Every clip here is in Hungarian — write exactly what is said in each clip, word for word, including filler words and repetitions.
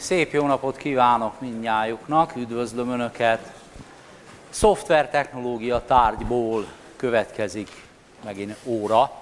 Szép jó napot kívánok mindnyájuknak, üdvözlöm Önöket. Szoftvertechnológia tárgyból következik megint óra.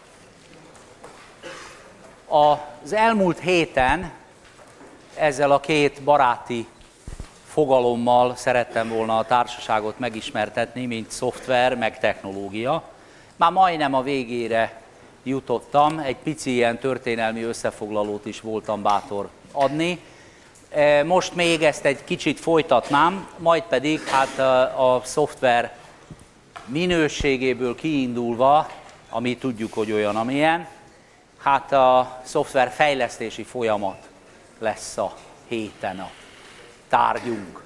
Az elmúlt héten ezzel a két baráti fogalommal szerettem volna a társaságot megismertetni, mint szoftver, meg technológia. Már majdnem a végére jutottam, egy pici ilyen történelmi összefoglalót is voltam bátor adni. Most még ezt egy kicsit folytatnám, majd pedig hát a, a szoftver minőségéből kiindulva, ami tudjuk, hogy olyan, amilyen, hát a szoftver fejlesztési folyamat lesz a héten a tárgyunk.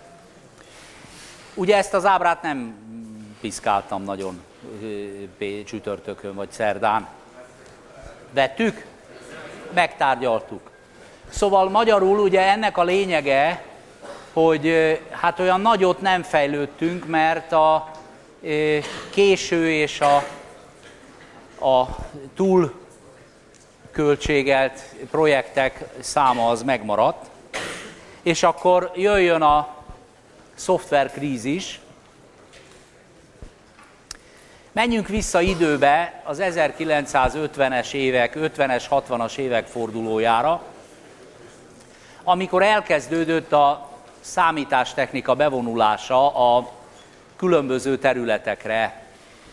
Ugye ezt az ábrát nem piszkáltam nagyon csütörtökön vagy szerdán. Vettük? Megtárgyaltuk. Szóval magyarul ugye ennek a lényege, hogy hát olyan nagyot nem fejlődtünk, mert a késő és a, a túlköltségelt projektek száma az megmaradt, és akkor jöjjön a szoftverkrízis. Menjünk vissza időbe az ezerkilencszázötvenes évek, ötvenes, hatvanas évek fordulójára, amikor elkezdődött a számítástechnika bevonulása a különböző területekre.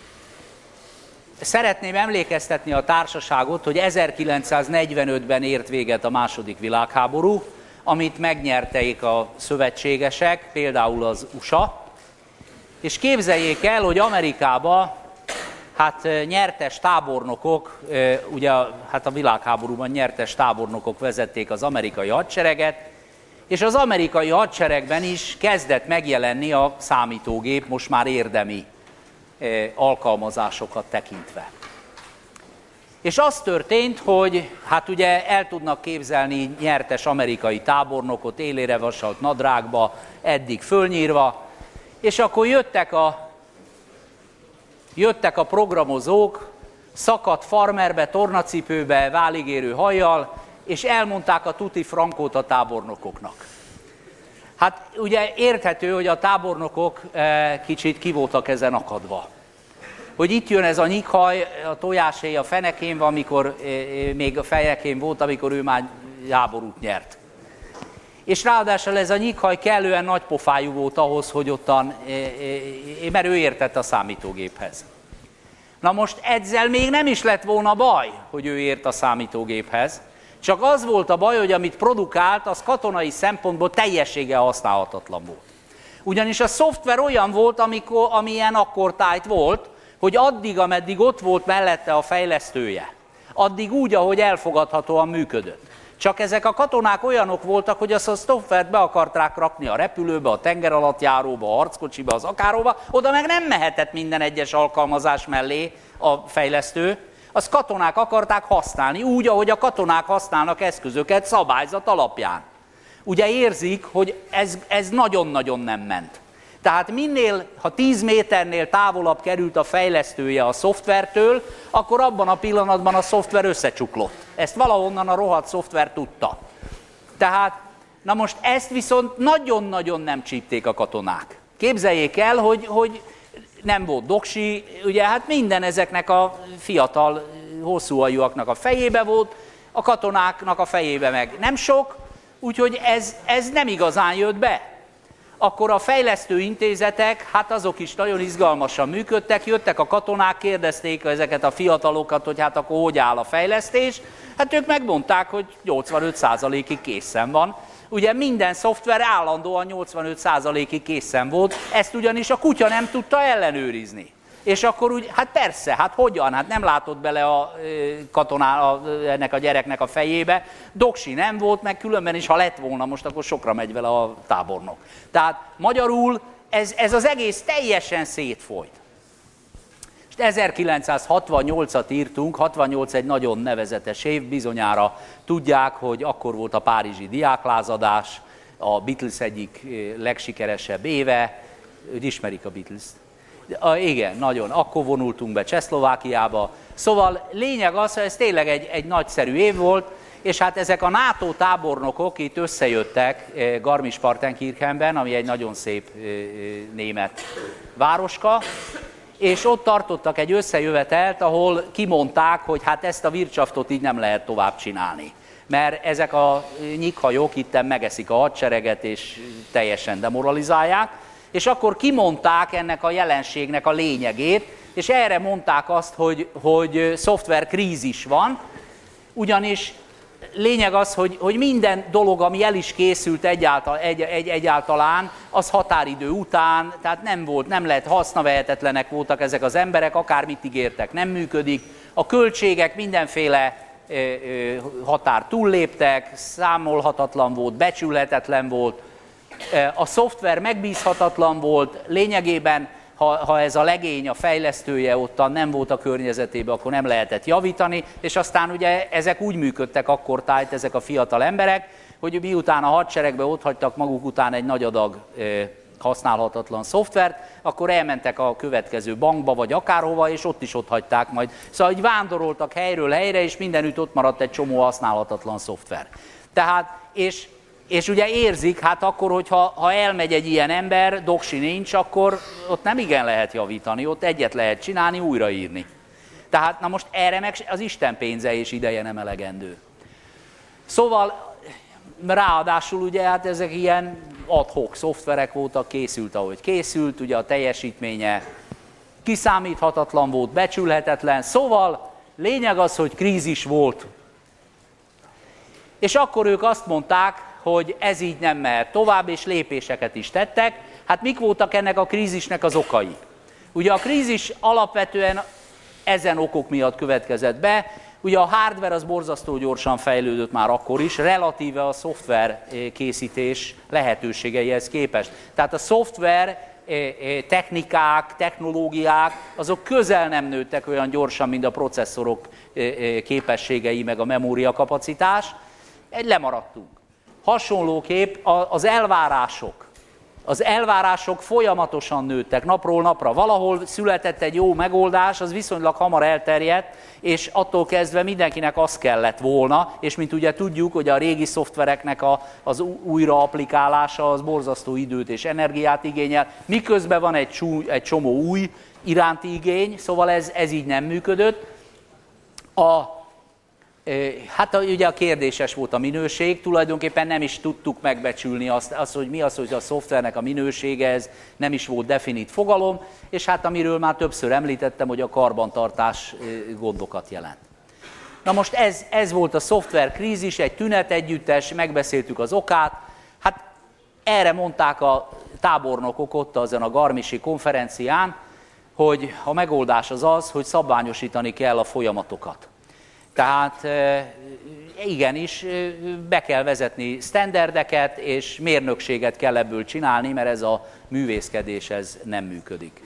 Szeretném emlékeztetni a társaságot, hogy ezerkilencszáznegyvenötben ért véget a második világháború, amit megnyerték a szövetségesek, például az u es á, és képzeljék el, hogy Amerikában hát nyertes tábornokok, ugye hát a világháborúban nyertes tábornokok vezették az amerikai hadsereget, és az amerikai hadseregben is kezdett megjelenni a számítógép, most már érdemi alkalmazásokat tekintve. És az történt, hogy hát ugye el tudnak képzelni nyertes amerikai tábornokot, élére vasalt nadrágba, eddig fölnyírva, és akkor jöttek a Jöttek a programozók, szakadt farmerbe, tornacipőbe, váligérő hajjal, és elmondták a tuti frankót a tábornokoknak. Hát ugye érthető, hogy a tábornokok kicsit ki voltak ezen akadva. Hogy itt jön ez a nyikhaj, a tojáshéj a fenekén van, amikor még a fenekén volt, amikor ő már háborút nyert. És ráadásul ez a nyikhaj kellően nagy pofájú volt ahhoz, hogy ottan, mert ő értett a számítógéphez. Na most ezzel még nem is lett volna baj, hogy ő ért a számítógéphez, csak az volt a baj, hogy amit produkált, az katonai szempontból teljességgel használhatatlan volt. Ugyanis a szoftver olyan volt, amikor, amilyen akkor tájt volt, hogy addig, ameddig ott volt mellette a fejlesztője, addig úgy, ahogy elfogadhatóan működött. Csak ezek a katonák olyanok voltak, hogy azt a szoftvert be akarták rakni a repülőbe, a tengeralattjáróba, a harckocsiba, az akárhova, oda meg nem mehetett minden egyes alkalmazás mellé a fejlesztő, azt katonák akarták használni, úgy, ahogy a katonák használnak eszközöket szabályzat alapján. Ugye érzik, hogy ez, ez nagyon-nagyon nem ment. Tehát minél, ha tíz méternél távolabb került a fejlesztője a szoftvertől, akkor abban a pillanatban a szoftver összecsuklott. Ezt valahonnan a rohadt szoftver tudta. Tehát, na most ezt viszont nagyon-nagyon nem csípték a katonák. Képzeljék el, hogy, hogy nem volt doksi, ugye hát minden ezeknek a fiatal, hosszú ajúaknak a fejébe volt, a katonáknak a fejébe meg nem sok, úgyhogy ez, ez nem igazán jött be. Akkor a fejlesztő intézetek, hát azok is nagyon izgalmasan működtek, jöttek a katonák, kérdezték ezeket a fiatalokat, hogy hát akkor hogy áll a fejlesztés. Hát ők megmondták, hogy nyolcvanöt százalékig készen van. Ugye minden szoftver állandóan nyolcvanöt százalékig készen volt, ezt ugyanis a kutya nem tudta ellenőrizni. És akkor úgy, hát persze, hát hogyan, hát nem látott bele a katoná, a, ennek a gyereknek a fejébe, doksi nem volt, meg különben is, ha lett volna most, akkor sokra megy vele a tábornok. Tehát magyarul ez, ez az egész teljesen szétfolyt. És ezerkilencszázhatvannyolcat írtunk, hatvannyolc egy nagyon nevezetes év, bizonyára tudják, hogy akkor volt a párizsi diáklázadás, a Beatles egyik legsikeresebb éve, őt ismerik a Beatles-t. Igen, nagyon. Akkor vonultunk be Csehszlovákiába. Szóval lényeg az, hogy ez tényleg egy, egy nagyszerű év volt, és hát ezek a NATO tábornokok itt összejöttek Garmisch-Partenkirchenben, ami egy nagyon szép német városka, és ott tartottak egy összejövetelt, ahol kimondták, hogy hát ezt a Wirtschaftot így nem lehet tovább csinálni. Mert ezek a nyikhajók itten megeszik a hadsereget, és teljesen demoralizálják, és akkor kimondták ennek a jelenségnek a lényegét, és erre mondták azt, hogy, hogy szoftverkrízis van, ugyanis lényeg az, hogy, hogy minden dolog, ami el is készült egyáltal, egy, egy, egyáltalán, az határidő után, tehát nem volt, nem lehet, hasznavehetetlenek voltak ezek az emberek, akármit ígértek, nem működik. A költségek mindenféle ö, ö, határ túlléptek, számolhatatlan volt, becsülhetetlen volt, a szoftver megbízhatatlan volt, lényegében, ha, ha ez a legény, a fejlesztője ottan nem volt a környezetében, akkor nem lehetett javítani, és aztán ugye ezek úgy működtek akkor tájt, ezek a fiatal emberek, hogy miután a hadseregbe otthagytak maguk után egy nagy adag e, használhatatlan szoftvert, akkor elmentek a következő bankba, vagy akárhova, és ott is otthagyták majd. Szóval így vándoroltak helyről helyre, és mindenütt ott maradt egy csomó használhatatlan szoftver. Tehát, és És ugye érzik, hát akkor, hogyha ha elmegy egy ilyen ember, doksi nincs, akkor ott nem igen lehet javítani, ott egyet lehet csinálni, újraírni. Tehát na most erre meg az Isten pénze és ideje nem elegendő. Szóval ráadásul ugye hát ezek ilyen ad hoc szoftverek voltak, készült ahogy készült, ugye a teljesítménye kiszámíthatatlan volt, becsülhetetlen, szóval lényeg az, hogy krízis volt. És akkor ők azt mondták, hogy ez így nem mehet tovább, és lépéseket is tettek. Hát mik voltak ennek a krízisnek az okai? Ugye a krízis alapvetően ezen okok miatt következett be. Ugye a hardware az borzasztó gyorsan fejlődött már akkor is, relatíve a szoftver készítés lehetőségeihez képest. Tehát a szoftver technikák, technológiák, azok közel nem nőttek olyan gyorsan, mint a processzorok képességei, meg a memóriakapacitás. Egy lemaradtunk. Hasonlóképp az elvárások. Az elvárások folyamatosan nőttek napról napra. Valahol született egy jó megoldás, az viszonylag hamar elterjedt, és attól kezdve mindenkinek az kellett volna, és mint ugye tudjuk, hogy a régi szoftvereknek a, az újra applikálása az borzasztó időt és energiát igényel, miközben van egy, csú, egy csomó új iránti igény, szóval ez, ez így nem működött. A Hát ugye a kérdéses volt a minőség, tulajdonképpen nem is tudtuk megbecsülni azt, azt, hogy mi az, hogy a szoftvernek a minősége, ez nem is volt definit fogalom, és hát amiről már többször említettem, hogy a karbantartás gondokat jelent. Na most ez, ez volt a szoftverkrízis, egy tünet együttes, megbeszéltük az okát, hát erre mondták a tábornokok ott azon a garmisch-i konferencián, hogy a megoldás az az, hogy szabványosítani kell a folyamatokat. Tehát igenis be kell vezetni sztenderdeket, és mérnökséget kell ebből csinálni, mert ez a művészkedés ez nem működik.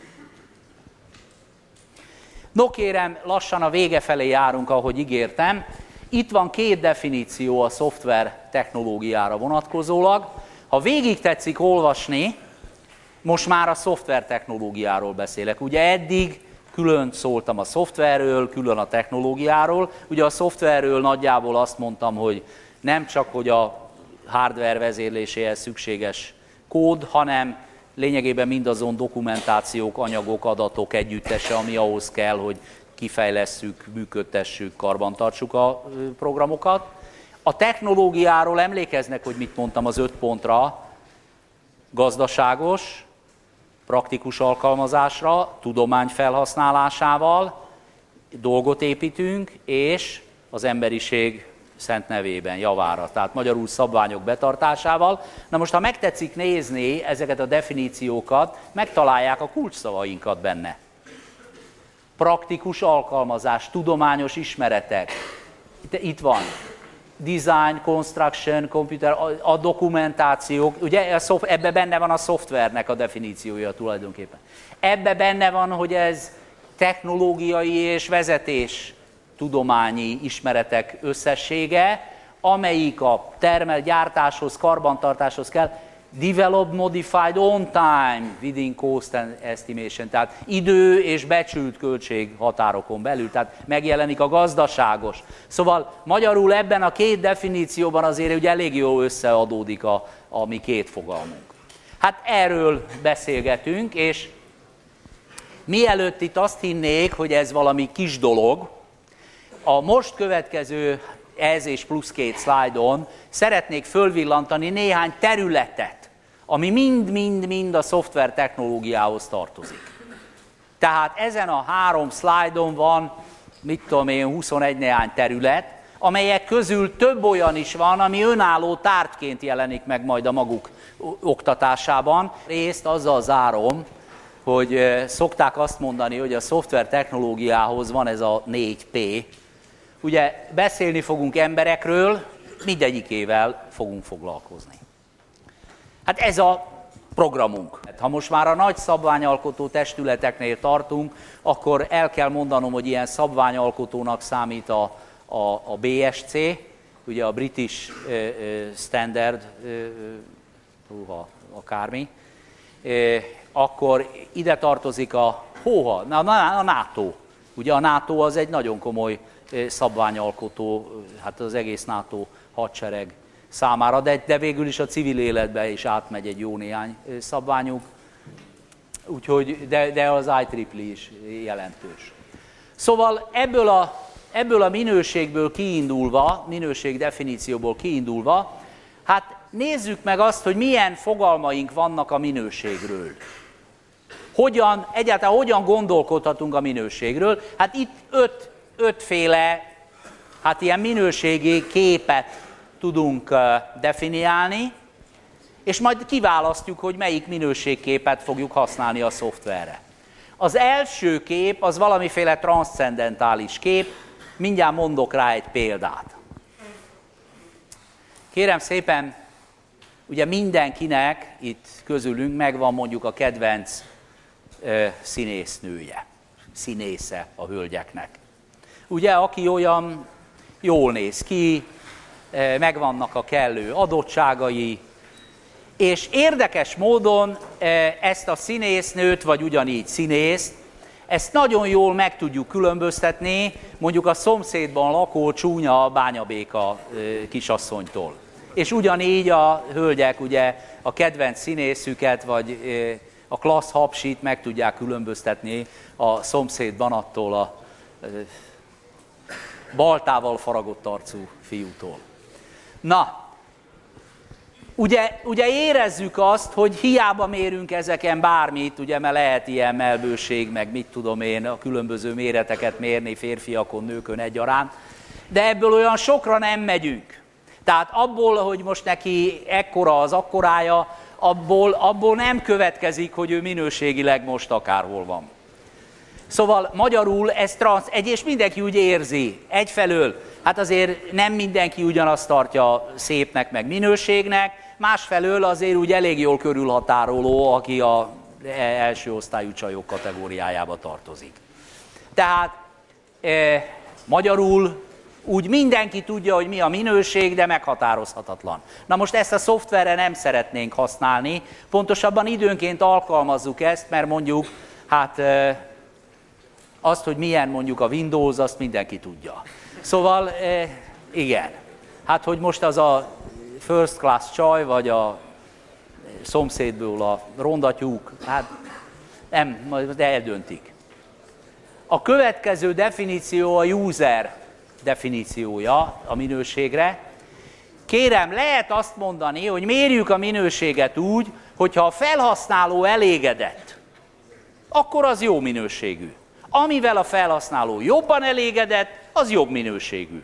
No kérem, lassan a vége felé járunk, ahogy ígértem. Itt van két definíció a szoftver technológiára vonatkozólag. Ha végig tetszik olvasni, most már a szoftver technológiáról beszélek. Ugye eddig külön szóltam a szoftverről, külön a technológiáról. Ugye a szoftverről nagyjából azt mondtam, hogy nem csak, hogy a hardware vezérléséhez szükséges kód, hanem lényegében mindazon dokumentációk, anyagok, adatok együttese, ami ahhoz kell, hogy kifejlesszük, működtessük, karbantartsuk a programokat. A technológiáról emlékeznek, hogy mit mondtam az öt pontra, gazdaságos, praktikus alkalmazásra, tudomány felhasználásával dolgot építünk, és az emberiség szent nevében, javára, tehát magyarul szabványok betartásával. Na most, ha megtetszik nézni ezeket a definíciókat, megtalálják a kulcsszavainkat benne. Praktikus alkalmazás, tudományos ismeretek. Itt van. Design, construction, computer, a dokumentációk, ugye ebbe benne van a szoftvernek a definíciója tulajdonképpen. Ebbe benne van, hogy ez technológiai és vezetés tudományi ismeretek összessége, amelyik a termel gyártáshoz, karbantartáshoz kell. develop modified on time within cost and estimation, tehát idő és becsült költség határokon belül, tehát megjelenik a gazdaságos. Szóval magyarul ebben a két definícióban azért ugye elég jól összeadódik a, a mi két fogalmunk. Hát erről beszélgetünk, és mielőtt itt azt hinnék, hogy ez valami kis dolog, a most következő ez és plusz két szlájdon szeretnék fölvillantani néhány területet, ami mind-mind-mind a szoftver technológiához tartozik. Tehát ezen a három szlájdon van, mit tudom én, huszonegy néhány terület, amelyek közül több olyan is van, ami önálló tárgyként jelenik meg majd a maguk oktatásában. Részt azzal zárom, hogy szokták azt mondani, hogy a szoftver technológiához van ez a négy P. Ugye beszélni fogunk emberekről, mindegyikével fogunk foglalkozni. Hát ez a programunk. Ha most már a nagy szabványalkotó testületeknél tartunk, akkor el kell mondanom, hogy ilyen szabványalkotónak számít a, a, a B S C, ugye a British uh, uh, Standard, uh, uh, akármi, uh, akkor ide tartozik a, hóha, a, a NATO. Ugye a NATO az egy nagyon komoly uh, szabványalkotó, hát az egész NATO hadsereg számára, de, de végül is a civil életbe is átmegy egy jó néhány szabványuk, úgyhogy, de, de az I triple E is jelentős. Szóval ebből a, ebből a minőségből kiindulva, minőség definícióból kiindulva, hát nézzük meg azt, hogy milyen fogalmaink vannak a minőségről. Hogyan, egyáltalán hogyan gondolkodhatunk a minőségről? Hát itt öt, ötféle, hát ilyen minőségi képet tudunk definiálni, és majd kiválasztjuk, hogy melyik minőségképet fogjuk használni a szoftverre. Az első kép az valamiféle transzcendentális kép, mindjárt mondok rá egy példát. Kérem szépen, ugye mindenkinek itt közülünk megvan mondjuk a kedvenc ö, színésznője, színésze a hölgyeknek. Ugye, aki olyan jól néz ki, megvannak a kellő adottságai, és érdekes módon ezt a színésznőt, vagy ugyanígy színészt, ezt nagyon jól meg tudjuk különböztetni mondjuk a szomszédban lakó csúnya bányabéka kisasszonytól. És ugyanígy a hölgyek ugye a kedvenc színészüket, vagy a klassz hapsit meg tudják különböztetni a szomszédban attól a baltával faragott arcú fiútól. Na, ugye, ugye érezzük azt, hogy hiába mérünk ezeken bármit, ugye, mert lehet ilyen melbőség, meg mit tudom én, a különböző méreteket mérni férfiakon, nőkön egyaránt, de ebből olyan sokra nem megyünk. Tehát abból, hogy most neki ekkora az akkorája, abból, abból nem következik, hogy ő minőségileg most akárhol van. Szóval magyarul ez transz, egy és mindenki úgy érzi, egyfelől, hát azért nem mindenki ugyanazt tartja szépnek, meg minőségnek, másfelől azért úgy elég jól körülhatároló, aki a első osztályú csajok kategóriájába tartozik. Tehát e, magyarul úgy mindenki tudja, hogy mi a minőség, de meghatározhatatlan. Na most ezt a szoftverre nem szeretnénk használni, pontosabban időnként alkalmazzuk ezt, mert mondjuk, hát e, azt, hogy milyen mondjuk a Windows, azt mindenki tudja. Szóval, e, igen, hát hogy most az a first class csaj, vagy a szomszédból a rondatyúk, hát nem, majd eldöntik. A következő definíció a user definíciója a minőségre. Kérem, lehet azt mondani, hogy mérjük a minőséget úgy, hogyha a felhasználó elégedett, akkor az jó minőségű. Amivel a felhasználó jobban elégedett, az jobb minőségű.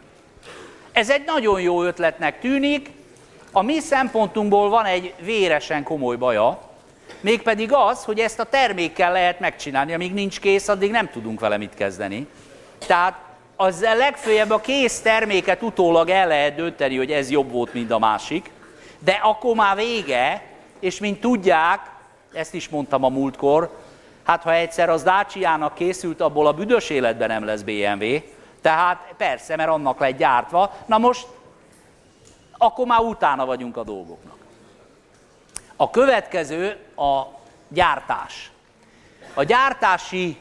Ez egy nagyon jó ötletnek tűnik, a mi szempontunkból van egy véresen komoly baja, mégpedig az, hogy ezt a termékkel lehet megcsinálni, amíg nincs kész, addig nem tudunk vele mit kezdeni. Tehát az legfőjebb a kész terméket utólag el lehet dönteni, hogy ez jobb volt, mint a másik, de akkor már vége, és mint tudják, ezt is mondtam a múltkor, hát ha egyszer az Dacia-nak készült, abból a büdös életben nem lesz bé em vé, tehát persze, mert annak lett gyártva, na most akkor már utána vagyunk a dolgoknak. A következő a gyártás. A gyártási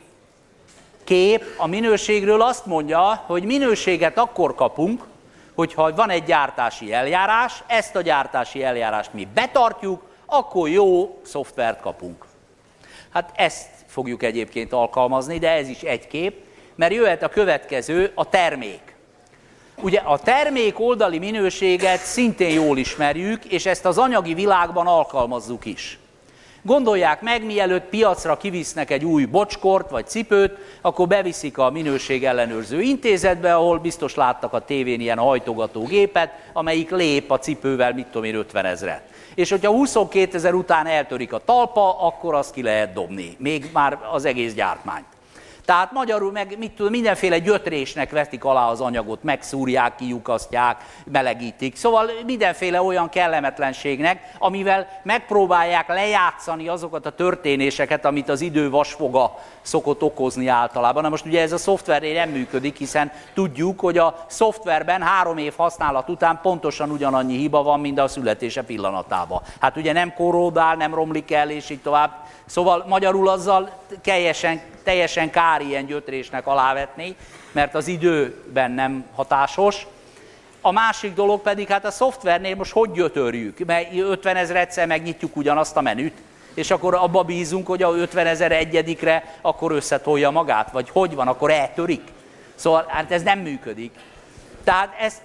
kép a minőségről azt mondja, hogy minőséget akkor kapunk, hogyha van egy gyártási eljárás, ezt a gyártási eljárást mi betartjuk, akkor jó szoftvert kapunk. Hát ezt fogjuk egyébként alkalmazni, de ez is egy kép, mert jöhet a következő, a termék. Ugye a termék oldali minőséget szintén jól ismerjük, és ezt az anyagi világban alkalmazzuk is. Gondolják meg, mielőtt piacra kivisznek egy új bocskort vagy cipőt, akkor beviszik a minőségellenőrző intézetbe, ahol biztos láttak a tévén ilyen hajtogatógépet, amelyik lép a cipővel, mit tudom én, ötvenezret. És hogyha huszonkétezer után eltörik a talpa, akkor azt ki lehet dobni, még már az egész gyártmányt. Tehát magyarul meg mit tudom, mindenféle gyötrésnek vetik alá az anyagot, megszúrják, kiukasztják, melegítik. Szóval mindenféle olyan kellemetlenségnek, amivel megpróbálják lejátszani azokat a történéseket, amit az idő vasfoga szokott okozni általában. Na most ugye ez a szoftvernél nem működik, hiszen tudjuk, hogy a szoftverben három év használat után pontosan ugyanannyi hiba van, mint a születése pillanatában. Hát ugye nem korródál, nem romlik el, és így tovább. Szóval magyarul azzal teljesen, teljesen kár ilyen gyötrésnek alávetni, mert az időben nem hatásos. A másik dolog pedig, hát a szoftvernél most hogy gyötörjük? Mert ötvenezredszer megnyitjuk ugyanazt a menüt, és akkor abba bízunk, hogy a ötvenezer egyedikre akkor összetolja magát, vagy hogy van, akkor eltörik. Szóval hát ez nem működik. Tehát ezt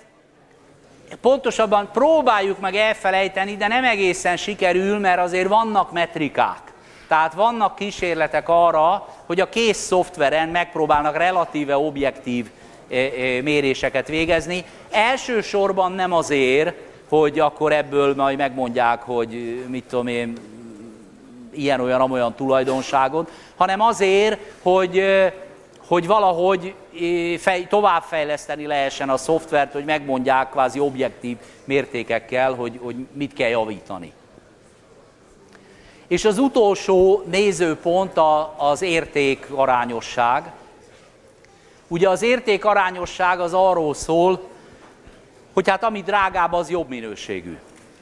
pontosabban próbáljuk meg elfelejteni, de nem egészen sikerül, mert azért vannak metrikák. Tehát vannak kísérletek arra, hogy a kész szoftveren megpróbálnak relatíve objektív méréseket végezni. Elsősorban nem azért, hogy akkor ebből majd megmondják, hogy mit tudom én, ilyen-olyan-olyan tulajdonságot, hanem azért, hogy, hogy valahogy fej, továbbfejleszteni lehessen a szoftvert, hogy megmondják kvázi objektív mértékekkel, hogy, hogy mit kell javítani. És az utolsó nézőpont az értékarányosság. Ugye az értékarányosság az arról szól, hogy hát ami drágább, az jobb minőségű.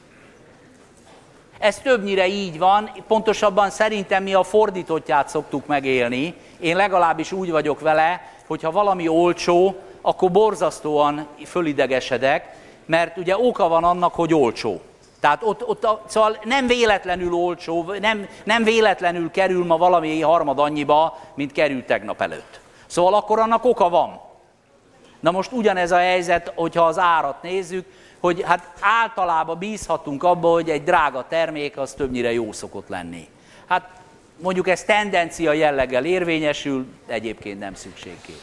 Ez többnyire így van, pontosabban szerintem mi a fordítottját szoktuk megélni. Én legalábbis úgy vagyok vele, hogyha valami olcsó, akkor borzasztóan fölidegesedek, mert ugye oka van annak, hogy olcsó. Tehát ott, ott szóval nem véletlenül olcsó, nem, nem véletlenül kerül ma valami harmad annyiba, mint került tegnap előtt. Szóval akkor annak oka van. Na most ugyanez a helyzet, hogyha az árat nézzük, hogy hát általában bízhatunk abba, hogy egy drága termék az többnyire jó szokott lenni. Hát mondjuk ez tendencia jelleggel érvényesül, egyébként nem szükségképp.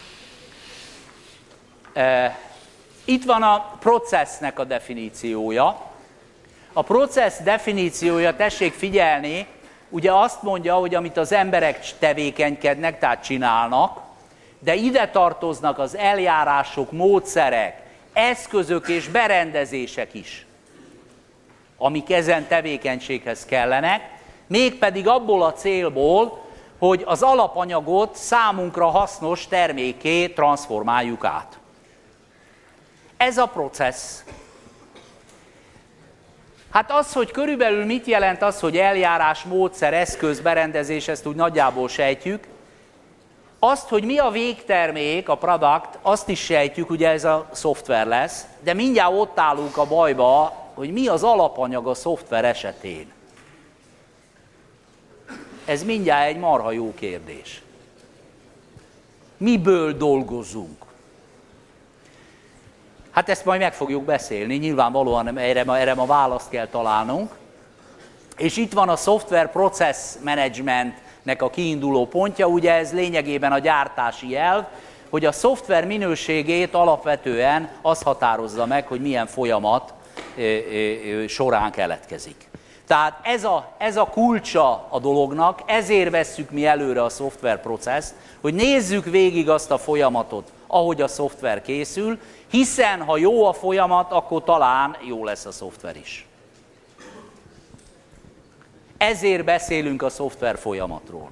Itt van a processznek a definíciója. A processz definíciója, tessék figyelni, ugye azt mondja, hogy amit az emberek tevékenykednek, tehát csinálnak, de ide tartoznak az eljárások, módszerek, eszközök és berendezések is, amik ezen tevékenységhez kellenek, mégpedig abból a célból, hogy az alapanyagot számunkra hasznos termékké transformáljuk át. Ez a processz. Hát az, hogy körülbelül mit jelent az, hogy eljárás, módszer, eszköz, berendezés, ezt úgy nagyjából sejtjük. Azt, hogy mi a végtermék, a product, azt is sejtjük, ugye ez a szoftver lesz, de mindjárt ott állunk a bajba, hogy mi az alapanyag a szoftver esetén. Ez mindjárt egy marha jó kérdés. Miből dolgozunk? Hát ezt majd meg fogjuk beszélni, nyilvánvalóan erre ma, erre ma választ kell találnunk. És itt van a Software Process Managementnek a kiinduló pontja, ugye ez lényegében a gyártási elv, hogy a szoftver minőségét alapvetően az határozza meg, hogy milyen folyamat során keletkezik. Tehát ez a, ez a kulcsa a dolognak, ezért vesszük mi előre a szoftver processzt, hogy nézzük végig azt a folyamatot, ahogy a szoftver készül, hiszen ha jó a folyamat, akkor talán jó lesz a szoftver is. Ezért beszélünk a szoftver folyamatról.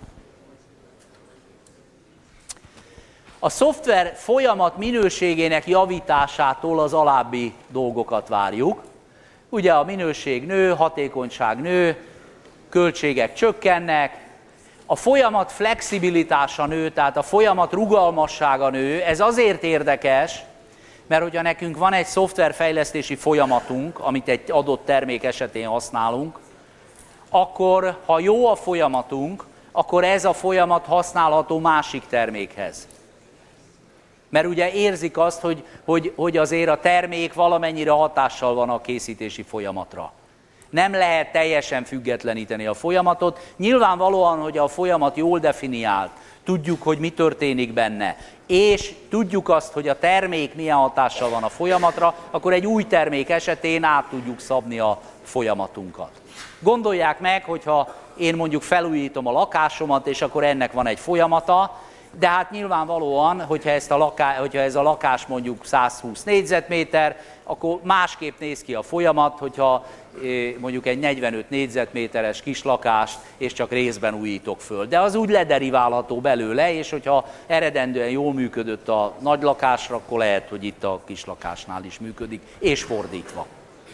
A szoftver folyamat minőségének javításától az alábbi dolgokat várjuk. Ugye a minőség nő, hatékonyság nő, költségek csökkennek, a folyamat flexibilitása nő, tehát a folyamat rugalmassága nő. Ez azért érdekes, mert hogyha nekünk van egy szoftverfejlesztési folyamatunk, amit egy adott termék esetén használunk, akkor ha jó a folyamatunk, akkor ez a folyamat használható másik termékhez. Mert ugye érzik azt, hogy, hogy, hogy azért a termék valamennyire hatással van a készítési folyamatra. Nem lehet teljesen függetleníteni a folyamatot. Nyilvánvalóan, hogy a folyamat jól definiált, tudjuk, hogy mi történik benne, és tudjuk azt, hogy a termék milyen hatással van a folyamatra, akkor egy új termék esetén át tudjuk szabni a folyamatunkat. Gondolják meg, hogyha én mondjuk felújítom a lakásomat, és akkor ennek van egy folyamata, de hát nyilvánvalóan, hogyha, ezt a laká, hogyha ez a lakás mondjuk száz húsz négyzetméter, akkor másképp néz ki a folyamat, hogyha mondjuk egy negyvenöt négyzetméteres kis lakást, és csak részben újítok föl. De az úgy lederiválható belőle, és hogyha eredendően jól működött a nagy lakásra, akkor lehet, hogy itt a kis lakásnál is működik, és fordítva.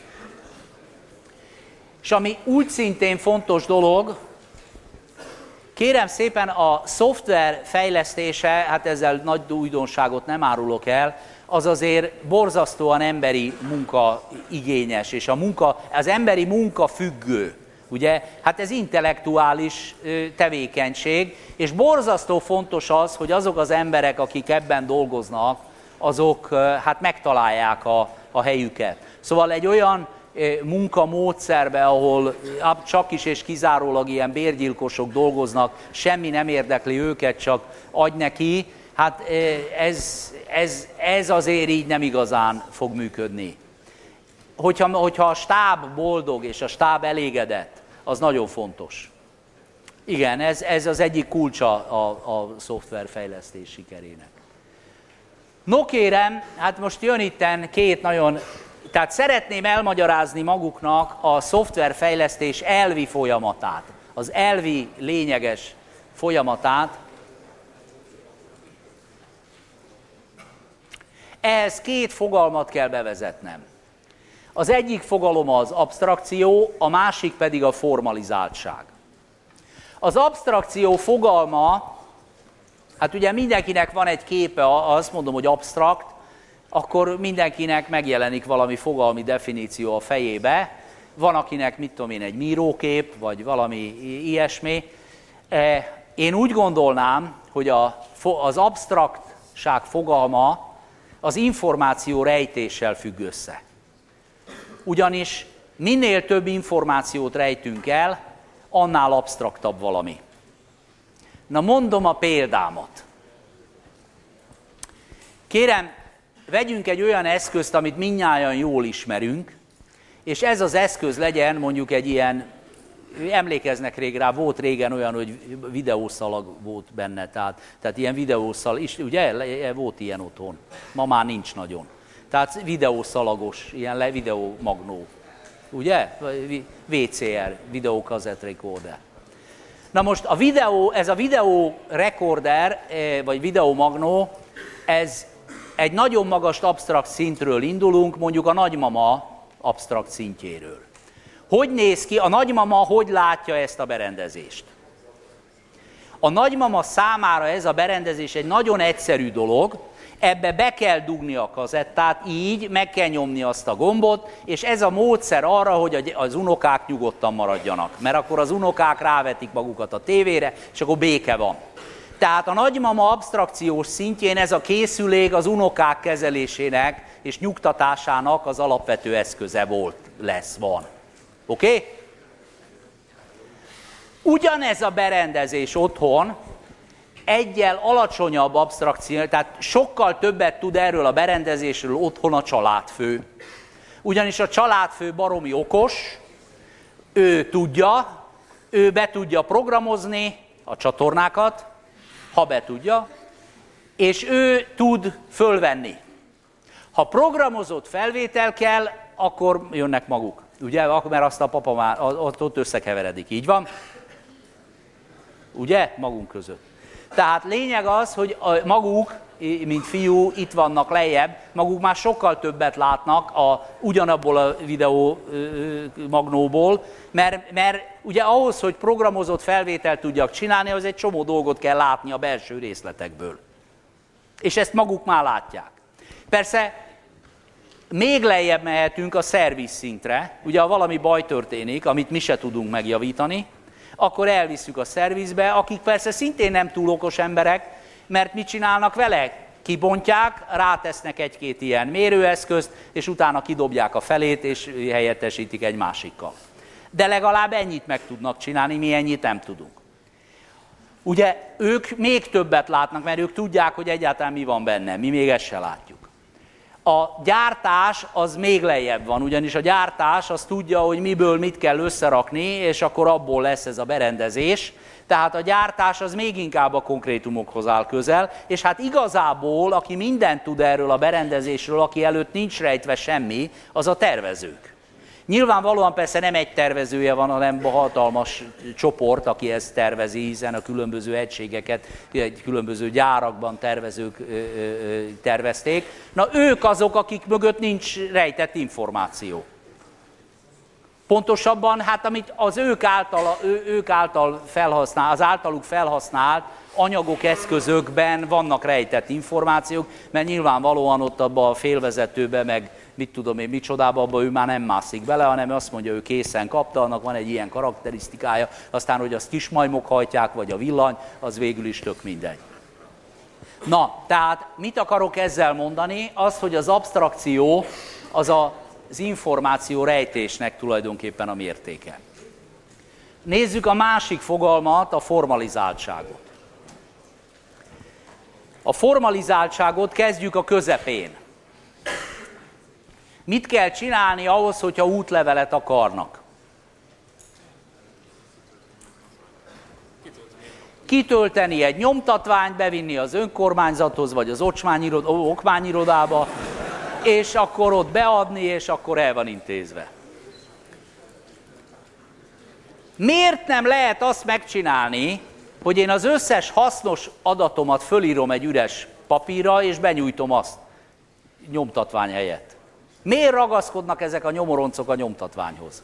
És ami úgy szintén fontos dolog, kérem szépen, a szoftver fejlesztése, hát ezzel nagy újdonságot nem árulok el, az azért borzasztóan emberi munka igényes, és a munka, az emberi munka függő. Ugye, hát ez intellektuális tevékenység, és borzasztó fontos az, hogy azok az emberek, akik ebben dolgoznak, azok hát megtalálják a, a helyüket. Szóval egy olyan munkamódszerbe, ahol csak is és kizárólag ilyen bérgyilkosok dolgoznak, semmi nem érdekli őket, csak adj neki, hát ez, ez, ez azért így nem igazán fog működni. Hogyha, hogyha a stáb boldog és a stáb elégedett, az nagyon fontos. Igen, ez, ez az egyik kulcsa a, a szoftverfejlesztés sikerének. No kérem, hát most jön itten két nagyon... Tehát szeretném elmagyarázni maguknak a szoftverfejlesztés elvi folyamatát, az elvi lényeges folyamatát. Ehhez két fogalmat kell bevezetnem. Az egyik fogalom az absztrakció, a másik pedig a formalizáltság. Az absztrakció fogalma, hát ugye mindenkinek van egy képe, azt mondom, hogy absztrakt, akkor mindenkinek megjelenik valami fogalmi definíció a fejébe. Van, akinek, mit tudom én, egy mírókép, vagy valami ilyesmi. Én úgy gondolnám, hogy a, az absztraktság fogalma az információ rejtéssel függ össze. Ugyanis minél több információt rejtünk el, annál absztraktabb valami. Na mondom a példámat. Kérem, vegyünk egy olyan eszközt, amit mindnyájan jól ismerünk, és ez az eszköz legyen mondjuk egy ilyen, emlékeznek rég rá, volt régen olyan, hogy videószalag volt benne, tehát, tehát ilyen videószalag, is, ugye volt ilyen otthon, ma már nincs nagyon. Tehát videószalagos, ilyen le, videómagnó, ugye? vé cé er, videókazett recorder. Na most a videó, ez a videó recorder, vagy videómagnó, ez egy nagyon magas absztrakt szintről indulunk, mondjuk a nagymama absztrakt szintjéről. Hogy néz ki, a nagymama hogy látja ezt a berendezést? A nagymama számára ez a berendezés egy nagyon egyszerű dolog, ebbe be kell dugni a kazettát, így meg kell nyomni azt a gombot, és ez a módszer arra, hogy az unokák nyugodtan maradjanak, mert akkor az unokák rávetik magukat a tévére, és akkor béke van. Tehát a nagymama absztrakciós szintjén ez a készülék az unokák kezelésének és nyugtatásának az alapvető eszköze volt, lesz, van. Oké? Okay? Ugyanez a berendezés otthon egyel alacsonyabb absztrakció, tehát sokkal többet tud erről a berendezésről otthon a családfő. Ugyanis a családfő baromi okos, ő tudja, ő be tudja programozni a csatornákat, ha be tudja, és ő tud fölvenni. Ha programozott felvétel kell, akkor jönnek maguk. Ugye, mert azt a papa már ott összekeveredik. Így van? Ugye? Magunk között. Tehát lényeg az, hogy a maguk, mint fiú, itt vannak lejjebb, maguk már sokkal többet látnak a, ugyanabból a videó magnóból, mert, mert ugye ahhoz, hogy programozott felvételt tudjak csinálni, az egy csomó dolgot kell látni a belső részletekből. És ezt maguk már látják. Persze még lejjebb mehetünk a szerviz szintre, ugye ha valami baj történik, amit mi se tudunk megjavítani, akkor elviszük a szervizbe, akik persze szintén nem túl okos emberek, mert mit csinálnak vele? Kibontják, rátesznek egy-két ilyen mérőeszközt, és utána kidobják a felét, és helyettesítik egy másikkal. De legalább ennyit meg tudnak csinálni, mi ennyit nem tudunk. Ugye ők még többet látnak, mert ők tudják, hogy egyáltalán mi van benne, mi még ezt se látjuk. A gyártás az még lejjebb van, ugyanis a gyártás az tudja, hogy miből mit kell összerakni, és akkor abból lesz ez a berendezés. Tehát a gyártás az még inkább a konkrétumokhoz áll közel, és hát igazából, aki mindent tud erről a berendezésről, aki előtt nincs rejtve semmi, az a tervezők. Nyilvánvalóan persze nem egy tervezője van, hanem hatalmas csoport, aki ezt tervezi, hiszen a különböző egységeket, különböző gyárakban tervezők tervezték. Na ők azok, akik mögött nincs rejtett információ. Pontosabban, hát amit az ők által, ő, ők által felhasznál, az általuk felhasznált anyagok, eszközökben vannak rejtett információk, mert nyilvánvalóan ott abban a félvezetőben, meg mit tudom én, micsodába, abban ő már nem mászik bele, hanem azt mondja, ő készen kapta, annak van egy ilyen karakterisztikája, aztán, hogy azt kismajmok hajtják, vagy a villany, az végül is tök mindegy. Na, tehát mit akarok ezzel mondani? Az, hogy az absztrakció az a az információ rejtésnek tulajdonképpen a mértéke. Nézzük a másik fogalmat, a formalizáltságot. A formalizáltságot kezdjük a közepén. Mit kell csinálni ahhoz, hogyha útlevelet akarnak? Kitölteni egy nyomtatványt, bevinni az önkormányzathoz, vagy az okmányirodába, és akkor ott beadni, és akkor el van intézve. Miért nem lehet azt megcsinálni, hogy én az összes hasznos adatomat fölírom egy üres papírra, és benyújtom azt nyomtatvány helyett? Miért ragaszkodnak ezek a nyomoroncok a nyomtatványhoz?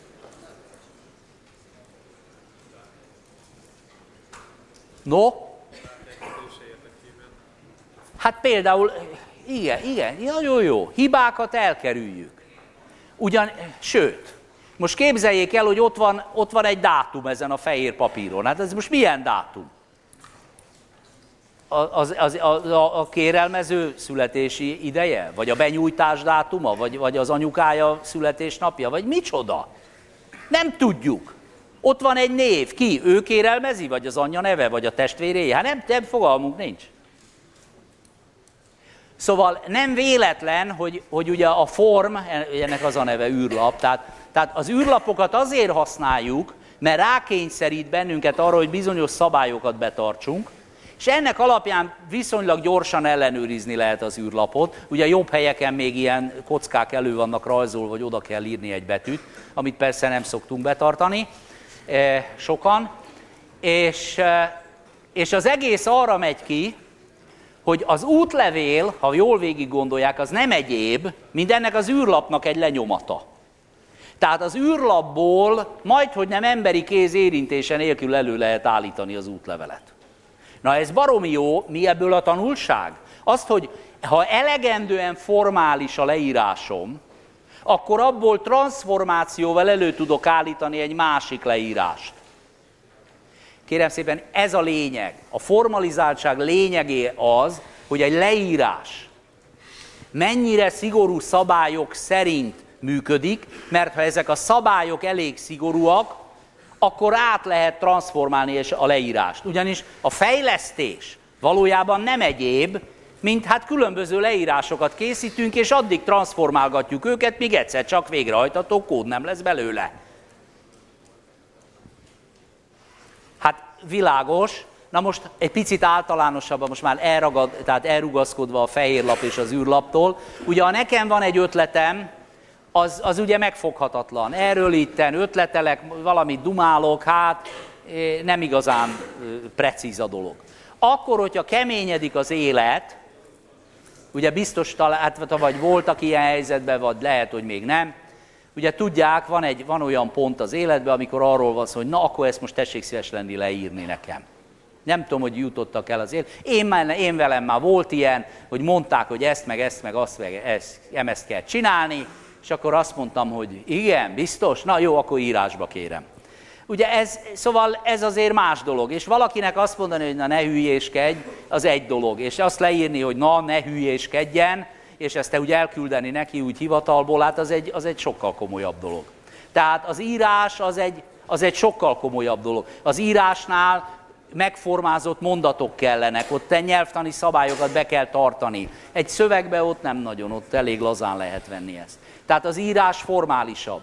No? Hát például... Igen, igen, nagyon jó. Hibákat elkerüljük. Ugyan, sőt, most képzeljék el, hogy ott van, ott van egy dátum ezen a fehér papíron. Hát ez most milyen dátum? A, az, az, a, a kérelmező születési ideje? Vagy a benyújtás dátuma? Vagy, vagy az anyukája születésnapja? Vagy micsoda? Nem tudjuk. Ott van egy név. Ki? Ő kérelmezi? Vagy az anyja neve? Vagy a testvéréje? Hát nem, nem fogalmunk nincs. Szóval nem véletlen, hogy, hogy ugye a form, ennek az a neve űrlap, tehát, tehát az űrlapokat azért használjuk, mert rákényszerít bennünket arra, hogy bizonyos szabályokat betartsunk, és ennek alapján viszonylag gyorsan ellenőrizni lehet az űrlapot. Ugye jobb helyeken még ilyen kockák elő vannak rajzolva, hogy oda kell írni egy betűt, amit persze nem szoktunk betartani, eh, sokan, és, eh, és az egész arra megy ki, hogy az útlevél, ha jól végig gondolják, az nem egyéb, mint ennek az űrlapnak egy lenyomata. Tehát az űrlapból majdhogy nem emberi kéz érintése nélkül elő lehet állítani az útlevelet. Na ez baromi jó, mi ebből a tanulság? Azt, hogy ha elegendően formális a leírásom, akkor abból transformációval elő tudok állítani egy másik leírást. Kérem szépen, ez a lényeg. A formalizáltság lényegé az, hogy egy leírás mennyire szigorú szabályok szerint működik, mert ha ezek a szabályok elég szigorúak, akkor át lehet transformálni a leírást. Ugyanis a fejlesztés valójában nem egyéb, mint hát különböző leírásokat készítünk, és addig transformálgatjuk őket, míg egyszer csak végrehajtható kód nem lesz belőle. Hát világos. Na most egy picit általánosabban, most már elragad, tehát elrugaszkodva a fehérlap és az űrlaptól. Ugye ha nekem van egy ötletem, az, az ugye megfoghatatlan. Erről itten ötletelek, valamit dumálok, hát nem igazán precíz a dolog. Akkor, hogyha keményedik az élet, ugye biztos talán, vagy voltak ilyen helyzetben, vagy lehet, hogy még nem, ugye tudják, van, egy, van olyan pont az életben, amikor arról van szó, hogy na, akkor ezt most tessék szíves lenni leírni nekem. Nem tudom, hogy jutottak el az élet. Én, én velem már volt ilyen, hogy mondták, hogy ezt, meg ezt, meg azt, meg ezt, ezt kell csinálni, és akkor azt mondtam, hogy igen, biztos? Na jó, akkor írásba kérem. Ugye ez, szóval ez azért más dolog, és valakinek azt mondani, hogy na ne hülyéskedj, az egy dolog, és azt leírni, hogy na ne hülyéskedjen, és ezt te úgy elküldeni neki úgy hivatalból, hát az egy, az egy sokkal komolyabb dolog. Tehát az írás az egy, az egy sokkal komolyabb dolog. Az írásnál megformázott mondatok kellenek, ott te nyelvtani szabályokat be kell tartani. Egy szövegbe ott nem nagyon, ott elég lazán lehet venni ezt. Tehát az írás formálisabb.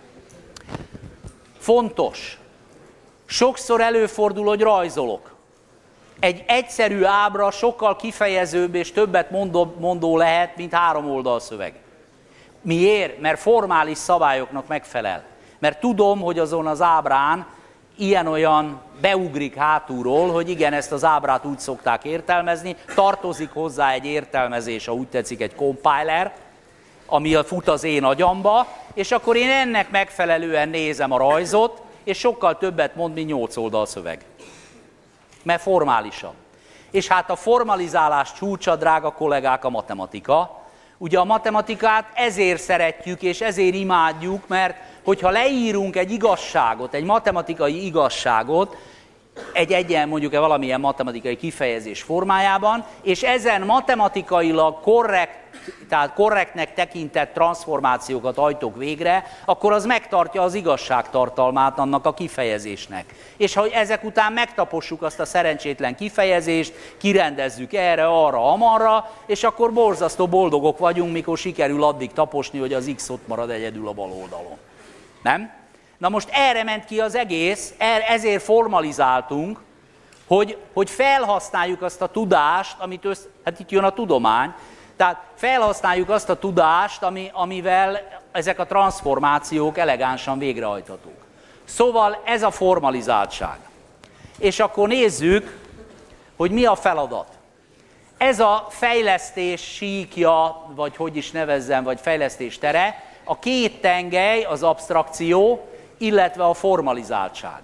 Fontos. Sokszor előfordul, hogy rajzolok. Egy egyszerű ábra sokkal kifejezőbb és többet mondó, mondó lehet, mint három oldal szöveg. Miért? Mert formális szabályoknak megfelel. Mert tudom, hogy azon az ábrán ilyen-olyan beugrik hátulról, hogy igen, ezt az ábrát úgy szokták értelmezni, tartozik hozzá egy értelmezés, ha úgy tetszik, egy compiler, ami fut az én agyamba, és akkor én ennek megfelelően nézem a rajzot, és sokkal többet mond, mint nyolc oldal szöveg. Mert formálisabb. És hát a formalizálás csúcsa, drága kollégák, a matematika. Ugye a matematikát ezért szeretjük, és ezért imádjuk, mert hogyha leírunk egy igazságot, egy matematikai igazságot, egy egyen mondjuk valamilyen matematikai kifejezés formájában, és ezen matematikailag korrekt, tehát korrektnek tekintett transformációkat hajtok végre, akkor az megtartja az igazságtartalmát annak a kifejezésnek. És ha ezek után megtapossuk azt a szerencsétlen kifejezést, kirendezzük erre, arra, amarra, és akkor borzasztó boldogok vagyunk, mikor sikerül addig taposni, hogy az X ott marad egyedül a bal oldalon. Nem? Na most erre ment ki az egész, ezért formalizáltunk, hogy, hogy felhasználjuk azt a tudást, amit össz, hát itt jön a tudomány, tehát felhasználjuk azt a tudást, ami, amivel ezek a transformációk elegánsan végrehajthatók. Szóval ez a formalizáltság. És akkor nézzük, hogy mi a feladat. Ez a fejlesztés síkja, vagy hogy is nevezzem, vagy fejlesztés tere, a két tengely, az absztrakció, illetve a formalizáltság.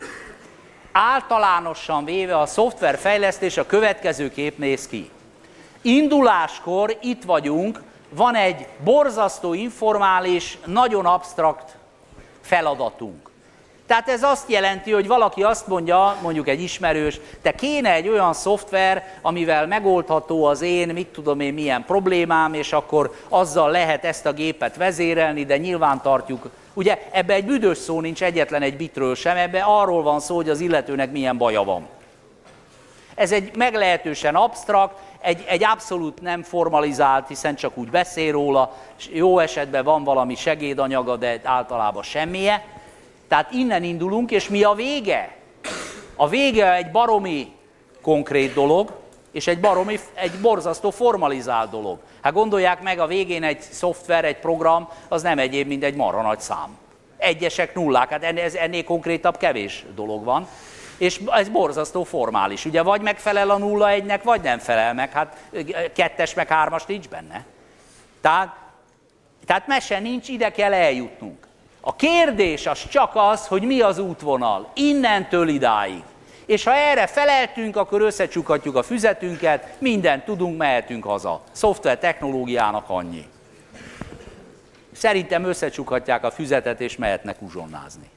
Általánosan véve a szoftverfejlesztés a következőképp néz ki. Induláskor itt vagyunk, van egy borzasztó informális, nagyon absztrakt feladatunk. Tehát ez azt jelenti, hogy valaki azt mondja, mondjuk egy ismerős, te kéne egy olyan szoftver, amivel megoldható az én, mit tudom én, milyen problémám, és akkor azzal lehet ezt a gépet vezérelni, de nyilván tartjuk. Ugye ebbe egy büdös szó nincs egyetlen egy bitről sem, ebbe arról van szó, hogy az illetőnek milyen baja van. Ez egy meglehetősen absztrakt, egy, egy abszolút nem formalizált, hiszen csak úgy beszél róla, jó esetben van valami segédanyaga, de általában semmije. Tehát innen indulunk, és mi a vége? A vége egy baromi konkrét dolog, és egy baromi, egy borzasztó formalizált dolog. Hát gondolják meg, a végén egy szoftver, egy program, az nem egyéb, mint egy marha nagy szám. Egyesek, nullák, hát ennél, ennél konkrétabb kevés dolog van. És ez borzasztó formális. Ugye vagy megfelel a nulla egynek, vagy nem felel meg. Hát kettes meg hármas nincs benne. Tehát, tehát mese nincs, ide kell eljutnunk. A kérdés az csak az, hogy mi az útvonal, innentől idáig. És ha erre feleltünk, akkor összecsukhatjuk a füzetünket, mindent tudunk, mehetünk haza. Szoftver technológiának annyi. Szerintem összecsukhatják a füzetet, és mehetnek uzsonnázni.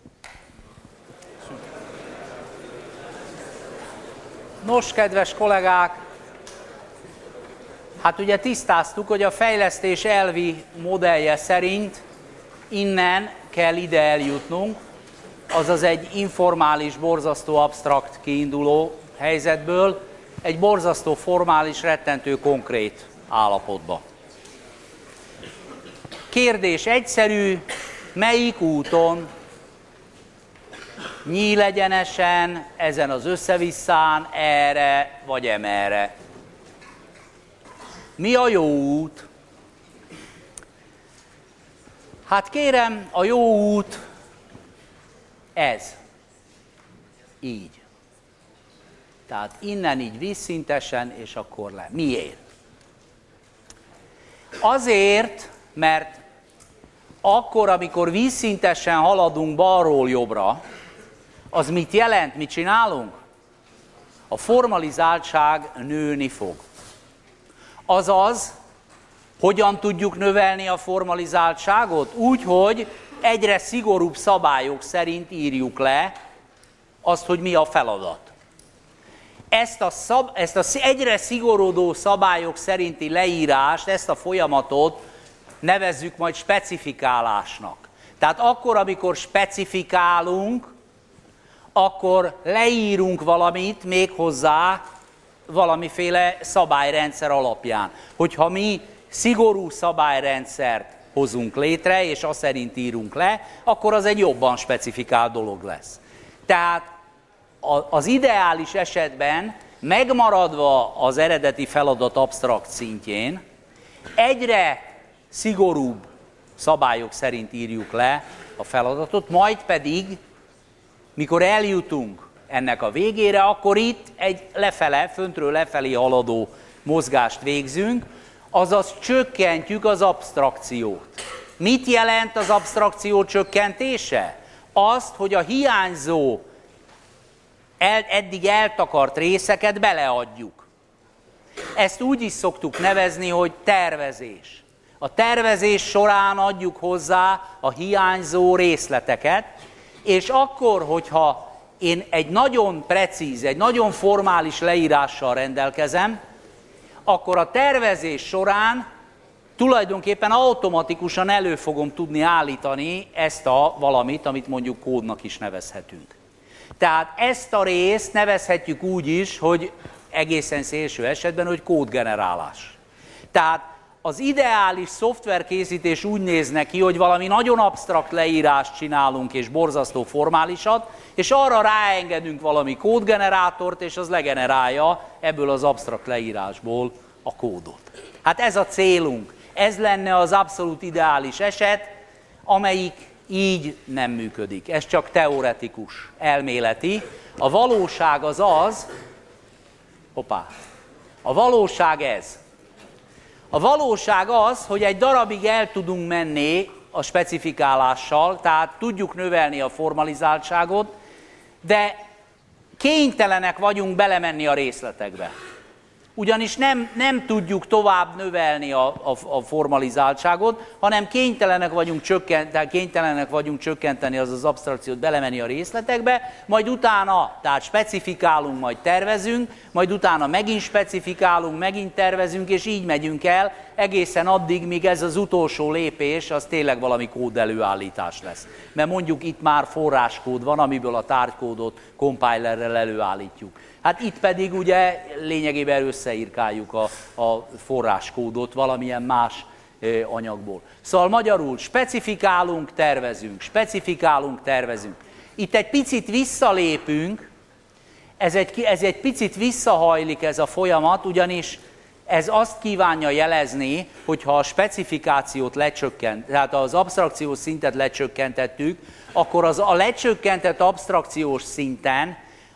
Nos, kedves kollégák, hát ugye tisztáztuk, hogy a fejlesztés elvi modellje szerint innen kell ide eljutnunk, azaz egy informális, borzasztó absztrakt kiinduló helyzetből egy borzasztó formális, rettentő konkrét állapotba. Kérdés egyszerű, melyik úton, nyílegyenesen, ezen az összevisszán, erre vagy emerre? Mi a jó út? Hát kérem, a jó út ez. Így. Tehát innen így vízszintesen, és akkor le. Miért? Azért, mert akkor, amikor vízszintesen haladunk balról jobbra, az mit jelent, mit csinálunk? A formalizáltság nőni fog. Azaz, hogyan tudjuk növelni a formalizáltságot? Úgy, hogy egyre szigorúbb szabályok szerint írjuk le azt, hogy mi a feladat. Ezt a, szab, ezt a egyre szigorodó szabályok szerinti leírást, ezt a folyamatot nevezzük majd specifikálásnak. Tehát akkor, amikor specifikálunk, akkor leírunk valamit méghozzá valamiféle szabályrendszer alapján. Hogyha mi szigorú szabályrendszert hozunk létre, és azt szerint írunk le, akkor az egy jobban specifikált dolog lesz. Tehát az ideális esetben, megmaradva az eredeti feladat absztrakt szintjén, egyre szigorúbb szabályok szerint írjuk le a feladatot, majd pedig, mikor eljutunk ennek a végére, akkor itt egy lefele, föntről lefelé haladó mozgást végzünk, azaz csökkentjük az absztrakciót. Mit jelent az absztrakció csökkentése? Azt, hogy a hiányzó, el, eddig eltakart részeket beleadjuk. Ezt úgy is szoktuk nevezni, hogy tervezés. A tervezés során adjuk hozzá a hiányzó részleteket, és akkor, hogyha én egy nagyon precíz, egy nagyon formális leírással rendelkezem, akkor a tervezés során tulajdonképpen automatikusan elő fogom tudni állítani ezt a valamit, amit mondjuk kódnak is nevezhetünk. Tehát ezt a részt nevezhetjük úgy is, hogy egészen szélső esetben, hogy kódgenerálás. Tehát az ideális szoftverkészítés úgy néz neki, hogy valami nagyon absztrakt leírást csinálunk, és borzasztó formálisat, és arra ráengedünk valami kódgenerátort, és az legenerálja ebből az absztrakt leírásból a kódot. Hát ez a célunk. Ez lenne az abszolút ideális eset, amelyik így nem működik. Ez csak teoretikus, elméleti. A valóság az az, hoppá, a valóság ez. A valóság az, hogy egy darabig el tudunk menni a specifikálással, tehát tudjuk növelni a formalizáltságot, de kénytelenek vagyunk belemenni a részletekbe. Ugyanis nem, nem tudjuk tovább növelni a, a, a formalizáltságot, hanem kénytelenek vagyunk, csökkent, kénytelenek vagyunk csökkenteni az az absztrakciót, belemenni a részletekbe, majd utána, tehát specifikálunk, majd tervezünk, majd utána megint specifikálunk, megint tervezünk, és így megyünk el egészen addig, míg ez az utolsó lépés, az tényleg valami kód előállítás lesz. Mert mondjuk itt már forráskód van, amiből a tárgykódot compilerrel előállítjuk. Hát itt pedig ugye lényegében összeírkáljuk a, a forráskódot valamilyen más e, anyagból. Szóval magyarul specifikálunk, tervezünk, specifikálunk, tervezünk. Itt egy picit visszalépünk, ez egy, ez egy picit visszahajlik ez a folyamat, ugyanis ez azt kívánja jelezni, hogyha a specifikációt lecsökkent, tehát az absztrakciós szintet lecsökkentettük, akkor az a lecsökkentett absztrakciós szinten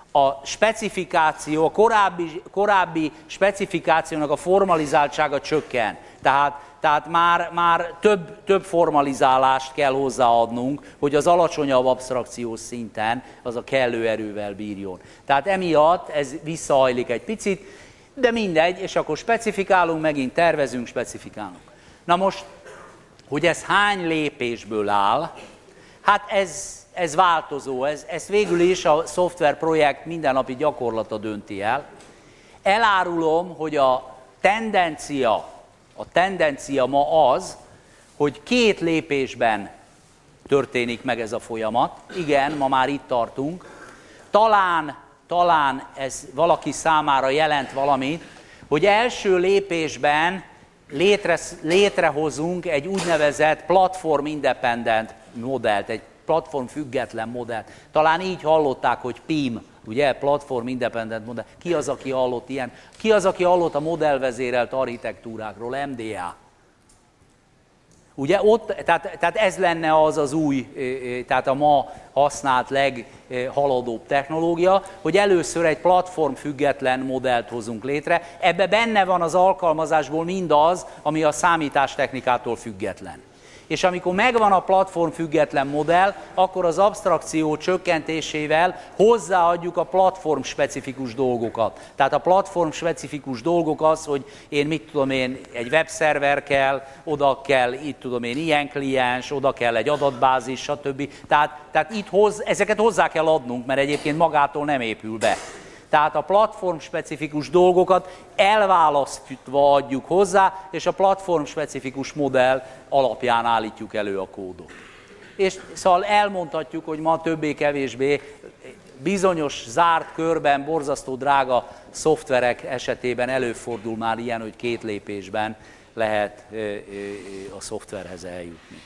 a specifikáció, a korábbi, korábbi specifikációnak a formalizáltsága csökken. Tehát, tehát már, már több, több formalizálást kell hozzáadnunk, hogy az alacsonyabb absztrakciós szinten az a kellő erővel bírjon. Tehát emiatt ez visszahajlik egy picit, de mindegy, és akkor specifikálunk, megint tervezünk, specifikálunk. Na most, hogy ez hány lépésből áll, hát ez... Ez változó, ez, ez végül is a szoftverprojekt mindennapi gyakorlata dönti el. Elárulom, hogy a tendencia, a tendencia ma az, hogy két lépésben történik meg ez a folyamat. Igen, ma már itt tartunk. Talán, talán ez valaki számára jelent valamit, hogy első lépésben létre, létrehozunk egy úgynevezett platform independent modellt, egy platform független modell. Talán így hallották, hogy pé i em, ugye, Platform Independent Modell. Ki az, aki hallott ilyen? Ki az, aki hallott a modellvezérelt architektúrákról? em dé á. Ugye ott, tehát, tehát ez lenne az az új, tehát a ma használt leghaladóbb technológia, hogy először egy platform független modellt hozunk létre. Ebbe benne van az alkalmazásból mindaz, ami a számítástechnikától független. És amikor megvan a platform független modell, akkor az absztrakció csökkentésével hozzáadjuk a platform specifikus dolgokat. Tehát a platform specifikus dolgok az, hogy én mit tudom én, egy webszerver kell, oda kell, itt tudom én, ilyen kliens, oda kell egy adatbázis, stb. Tehát, tehát itt hoz, ezeket hozzá kell adnunk, mert egyébként magától nem épül be. Tehát a platform-specifikus dolgokat elválasztva adjuk hozzá, és a platform-specifikus modell alapján állítjuk elő a kódot. És szóval elmondhatjuk, hogy ma többé-kevésbé bizonyos zárt körben, borzasztó drága szoftverek esetében előfordul már ilyen, hogy két lépésben lehet a szoftverhez eljutni.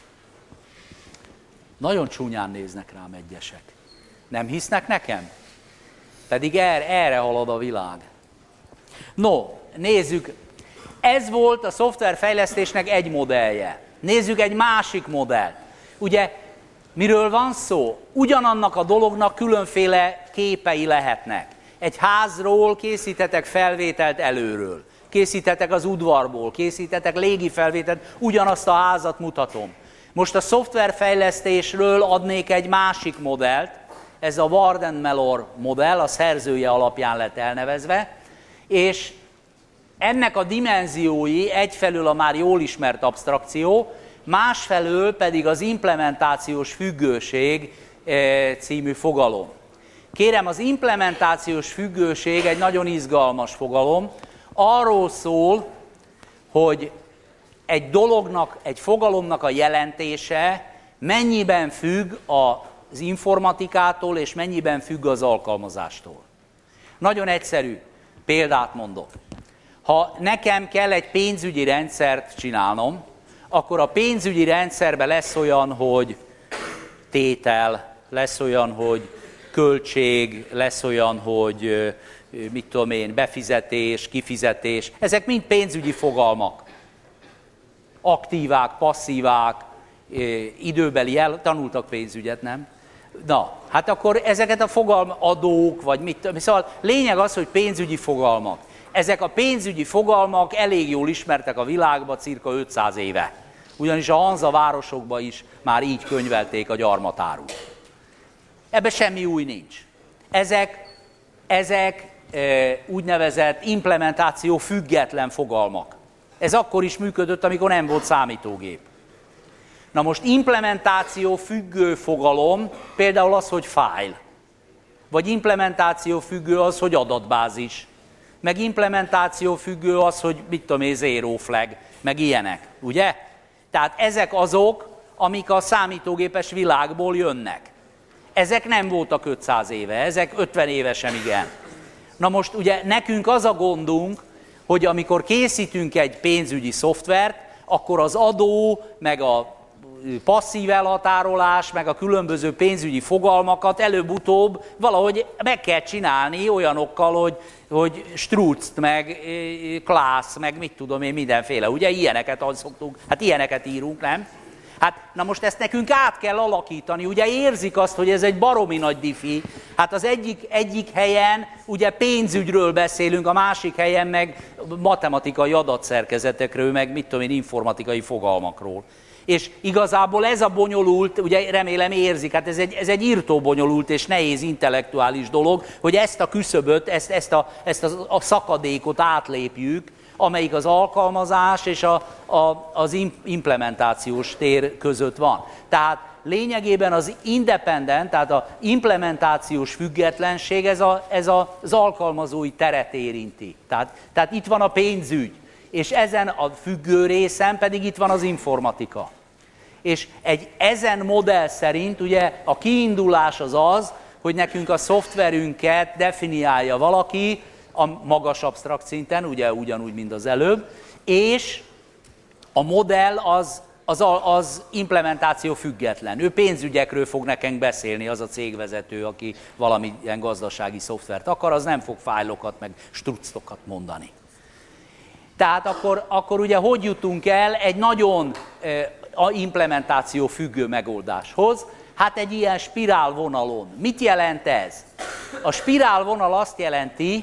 Nagyon csúnyán néznek rám egyesek. Nem hisznek nekem? Pedig erre, erre halad a világ. No, nézzük, ez volt a szoftverfejlesztésnek egy modellje. Nézzük egy másik modellt. Ugye, miről van szó? Ugyanannak a dolognak különféle képei lehetnek. Egy házról készítetek felvételt előről. Készítetek az udvarból, készítetek légi felvételt, ugyanazt a házat mutatom. Most a szoftverfejlesztésről adnék egy másik modellt. Ez a Warden-Mellor modell, a szerzője alapján lett elnevezve, és ennek a dimenziói egyfelől a már jól ismert absztrakció, másfelől pedig az implementációs függőség című fogalom. Kérem, az implementációs függőség egy nagyon izgalmas fogalom, arról szól, hogy egy dolognak, egy fogalomnak a jelentése mennyiben függ a az informatikától, és mennyiben függ az alkalmazástól. Nagyon egyszerű példát mondok. Ha nekem kell egy pénzügyi rendszert csinálnom, akkor a pénzügyi rendszerben lesz olyan, hogy tétel, lesz olyan, hogy költség, lesz olyan, hogy mit tudom én, befizetés, kifizetés. Ezek mind pénzügyi fogalmak. Aktívák, passzívák, időbeli el, tanultak pénzügyet, nem? Na, hát akkor ezeket a fogalmak, adók, vagy mit, szóval lényeg az, hogy pénzügyi fogalmak. Ezek a pénzügyi fogalmak elég jól ismertek a világban cirka ötszáz éve. Ugyanis a Hanza városokban is már így könyvelték a gyarmatárut. Ebben semmi új nincs. Ezek, ezek e, úgynevezett implementáció független fogalmak. Ez akkor is működött, amikor nem volt számítógép. Na most implementáció függő fogalom, például az, hogy file. Vagy implementáció függő az, hogy adatbázis. Meg implementáció függő az, hogy mit tudom én, zero flag, meg ilyenek, ugye? Tehát ezek azok, amik a számítógépes világból jönnek. Ezek nem voltak ötszáz éve, ezek ötven évesen igen. Na most ugye nekünk az a gondunk, hogy amikor készítünk egy pénzügyi szoftvert, akkor az adó, meg a passzív elhatárolás, meg a különböző pénzügyi fogalmakat előbb-utóbb valahogy meg kell csinálni olyanokkal, hogy, hogy Strutzt, meg Klász, meg mit tudom én, mindenféle. Ugye ilyeneket az szoktunk, hát ilyeneket írunk, nem? Hát na most ezt nekünk át kell alakítani, ugye érzik azt, hogy ez egy baromi nagy diffi. Hát az egyik, egyik helyen ugye pénzügyről beszélünk, a másik helyen meg matematikai adatszerkezetekről, meg mit tudom én, informatikai fogalmakról. És igazából ez a bonyolult, ugye remélem érzik, hát ez egy, ez egy írtó bonyolult és nehéz intellektuális dolog, hogy ezt a küszöböt, ezt, ezt, a, ezt a, a szakadékot átlépjük, amelyik az alkalmazás és a, a, az implementációs tér között van. Tehát lényegében az independent, tehát az implementációs függetlenség, ez, a, ez a, az alkalmazói teret érinti. Tehát, tehát itt van a pénzügy, és ezen a függő részen pedig itt van az informatika. És egy ezen modell szerint ugye a kiindulás az az, hogy nekünk a szoftverünket definiálja valaki a magas absztrakt szinten, ugye ugyanúgy, mint az előbb, és a modell az, az, az implementáció független. Ő pénzügyekről fog nekünk beszélni, az a cégvezető, aki valamilyen gazdasági szoftvert akar, az nem fog fájlokat meg structokat mondani. Tehát akkor, akkor ugye hogy jutunk el egy nagyon a implementáció függő megoldáshoz? Hát egy ilyen spirálvonalon. Mit jelent ez? A spirálvonal azt jelenti,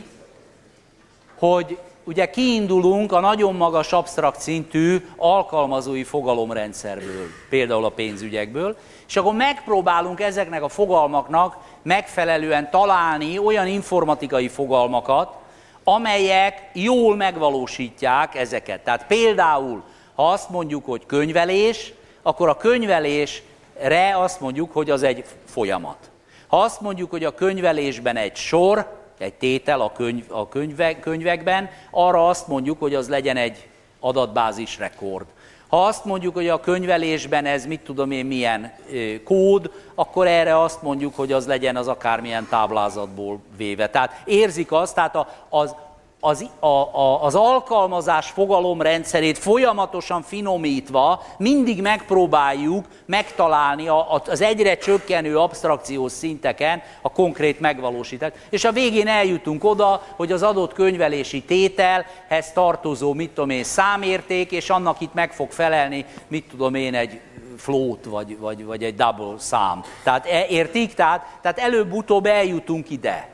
hogy ugye kiindulunk a nagyon magas absztrakt szintű alkalmazói fogalomrendszerből, például a pénzügyekből, és akkor megpróbálunk ezeknek a fogalmaknak megfelelően találni olyan informatikai fogalmakat, amelyek jól megvalósítják ezeket. Tehát például, ha azt mondjuk, hogy könyvelés, akkor a könyvelésre azt mondjuk, hogy az egy folyamat. Ha azt mondjuk, hogy a könyvelésben egy sor, egy tétel a, könyv, a könyve, könyvekben, arra azt mondjuk, hogy az legyen egy adatbázis rekord. Ha azt mondjuk, hogy a könyvelésben ez mit tudom én milyen ö, kód, akkor erre azt mondjuk, hogy az legyen az akármilyen táblázatból véve. Tehát érzik azt, tehát a, az, az, a, a, az alkalmazás fogalomrendszerét folyamatosan finomítva mindig megpróbáljuk megtalálni a, az egyre csökkenő absztrakciós szinteken a konkrét megvalósítást. És a végén eljutunk oda, hogy az adott könyvelési tételhez tartozó, mit tudom én, számérték, és annak itt meg fog felelni, mit tudom én, egy float, vagy, vagy, vagy egy double szám. Tehát értik? Tehát, tehát előbb-utóbb eljutunk ide.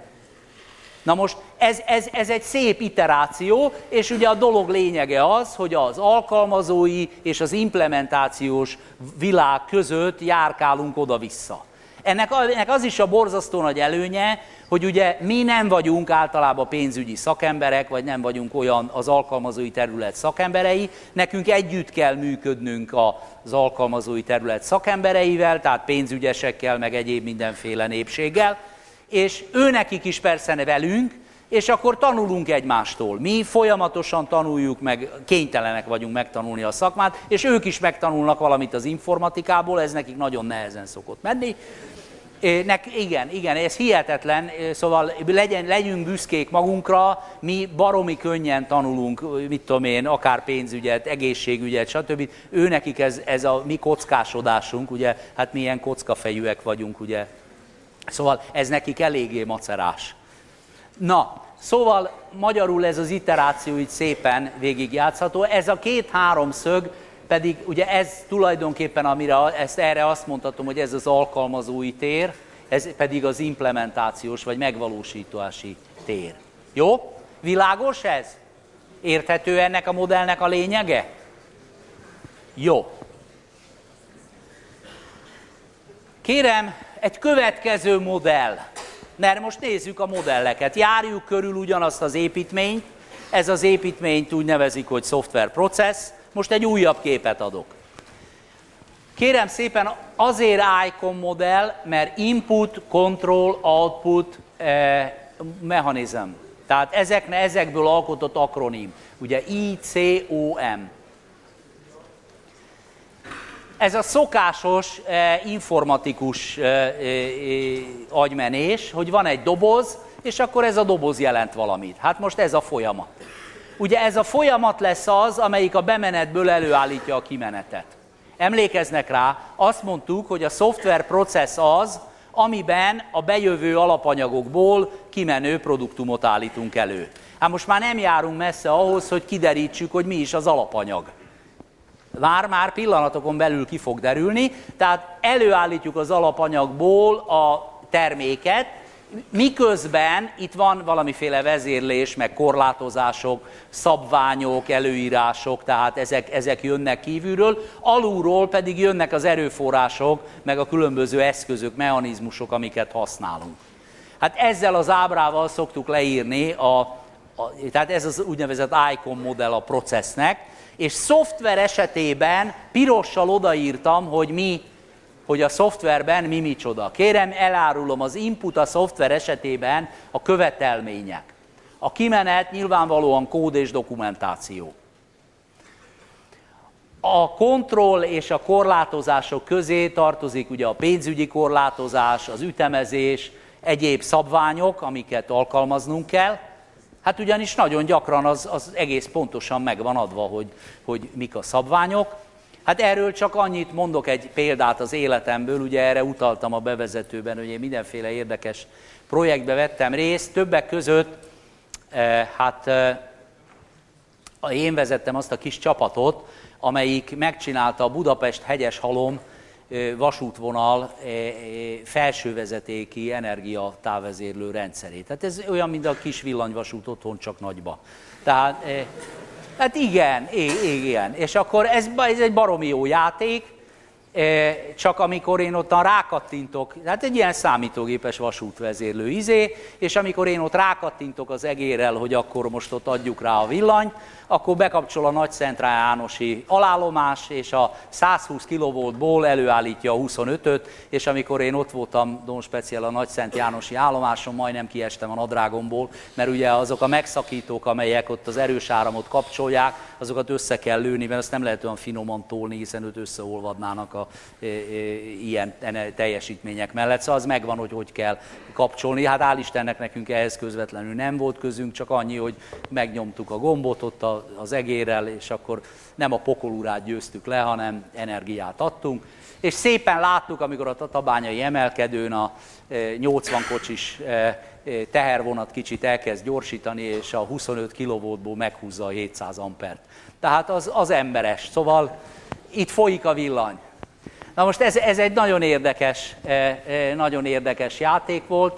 Na most ez, ez, ez egy szép iteráció, és ugye a dolog lényege az, hogy az alkalmazói és az implementációs világ között járkálunk oda-vissza. Ennek, ennek az is a borzasztó nagy előnye, hogy ugye mi nem vagyunk általában pénzügyi szakemberek, vagy nem vagyunk olyan az alkalmazói terület szakemberei, nekünk együtt kell működnünk az alkalmazói terület szakembereivel, tehát pénzügyesekkel, meg egyéb mindenféle népséggel, és őnekik is persze velünk, és akkor tanulunk egymástól. Mi folyamatosan tanuljuk meg, kénytelenek vagyunk megtanulni a szakmát, és ők is megtanulnak valamit az informatikából, ez nekik nagyon nehezen szokott menni. Nek, igen, igen, ez hihetetlen, szóval legyen, legyünk büszkék magunkra, mi baromi könnyen tanulunk, mit tudom én, akár pénzügyet, egészségügyet, stb. Őnekik ez, ez a mi kockásodásunk, ugye, hát mi ilyen kockafejűek vagyunk, ugye. Szóval ez nekik eléggé macerás. Na, szóval magyarul ez az iteráció így szépen végigjátszható. Ez a két-három szög pedig, ugye ez tulajdonképpen, amire ezt erre azt mondhatom, hogy ez az alkalmazói tér, ez pedig az implementációs vagy megvalósítási tér. Jó? Világos ez? Érthető ennek a modellnek a lényege? Jó. Kérem, egy következő modell, mert most nézzük a modelleket. Járjuk körül ugyanazt az építményt, ez az építményt úgy nevezik, hogy software process. Most egy újabb képet adok. Kérem szépen, azért ICOM modell, mert input, control, output, eh, mechanism. Tehát ezek, ezekből alkotott akronim. Ugye I C O M. Ez a szokásos eh, informatikus eh, eh, agymenés, hogy van egy doboz, és akkor ez a doboz jelent valamit. Hát most ez a folyamat. Ugye ez a folyamat lesz az, amelyik a bemenetből előállítja a kimenetet. Emlékeznek rá, azt mondtuk, hogy a software process az, amiben a bejövő alapanyagokból kimenő produktumot állítunk elő. Hát most már nem járunk messze ahhoz, hogy kiderítsük, hogy mi is az alapanyag. Már-már pillanatokon belül ki fog derülni, tehát előállítjuk az alapanyagból a terméket, miközben itt van valamiféle vezérlés, meg korlátozások, szabványok, előírások, tehát ezek, ezek jönnek kívülről, alulról pedig jönnek az erőforrások, meg a különböző eszközök, mechanizmusok, amiket használunk. Hát ezzel az ábrával szoktuk leírni, a, a, tehát ez az úgynevezett ICOM modell a processznek, és szoftver esetében pirossal odaírtam, hogy mi, hogy a szoftverben mi micsoda. Kérem, elárulom, az input a szoftver esetében a követelmények. A kimenet nyilvánvalóan kód és dokumentáció. A kontroll és a korlátozások közé tartozik ugye a pénzügyi korlátozás, az ütemezés, egyéb szabványok, amiket alkalmaznunk kell. Hát ugyanis nagyon gyakran az, az egész pontosan meg van adva, hogy, hogy mik a szabványok. Hát erről csak annyit mondok, egy példát az életemből, ugye erre utaltam a bevezetőben, hogy én mindenféle érdekes projektbe vettem részt, többek között eh, hát eh, én vezettem azt a kis csapatot, amelyik megcsinálta a Budapest-Hegyeshalom vasútvonal felsővezetéki energiatávezérlő rendszerét. Tehát ez olyan, mint a kis villanyvasút otthon, csak nagyba. Tehát, hát igen, igen. És akkor ez, ez egy baromi jó játék, csak amikor én ottan rákattintok, hát egy ilyen számítógépes vasútvezérlő izé, és amikor én ott rákattintok az egérrel, hogy akkor most ott adjuk rá a villanyt, akkor bekapcsol a Nagyszentrál Jánosi alállomás, és a százhúsz kilovoltból előállítja a huszonötöt, és amikor én ott voltam Don Speciál a Nagyszent Jánosi állomáson, majdnem kiestem a nadrágomból, mert ugye azok a megszakítók, amelyek ott az erős áramot kapcsolják, azokat össze kell lőni, mert azt nem lehet olyan finoman tolni, hiszen őt összeolvadnának a e, e, ilyen teljesítmények mellett. Szóval az megvan, hogy hogy kell kapcsolni. Hát hál' Istennek nekünk ehhez közvetlenül nem volt közünk, csak annyi, hogy megnyomtuk a gombot ott a az egérrel, és akkor nem a pokolurát győztük le, hanem energiát adtunk. És szépen láttuk, amikor a tatabányai emelkedőn a nyolcvan kocsis tehervonat kicsit elkezd gyorsítani, és a huszonöt kilovoltból meghúzza a hétszáz ampert. Tehát az, az emberes. Szóval itt folyik a villany. Na most ez, ez egy nagyon érdekes, nagyon érdekes játék volt.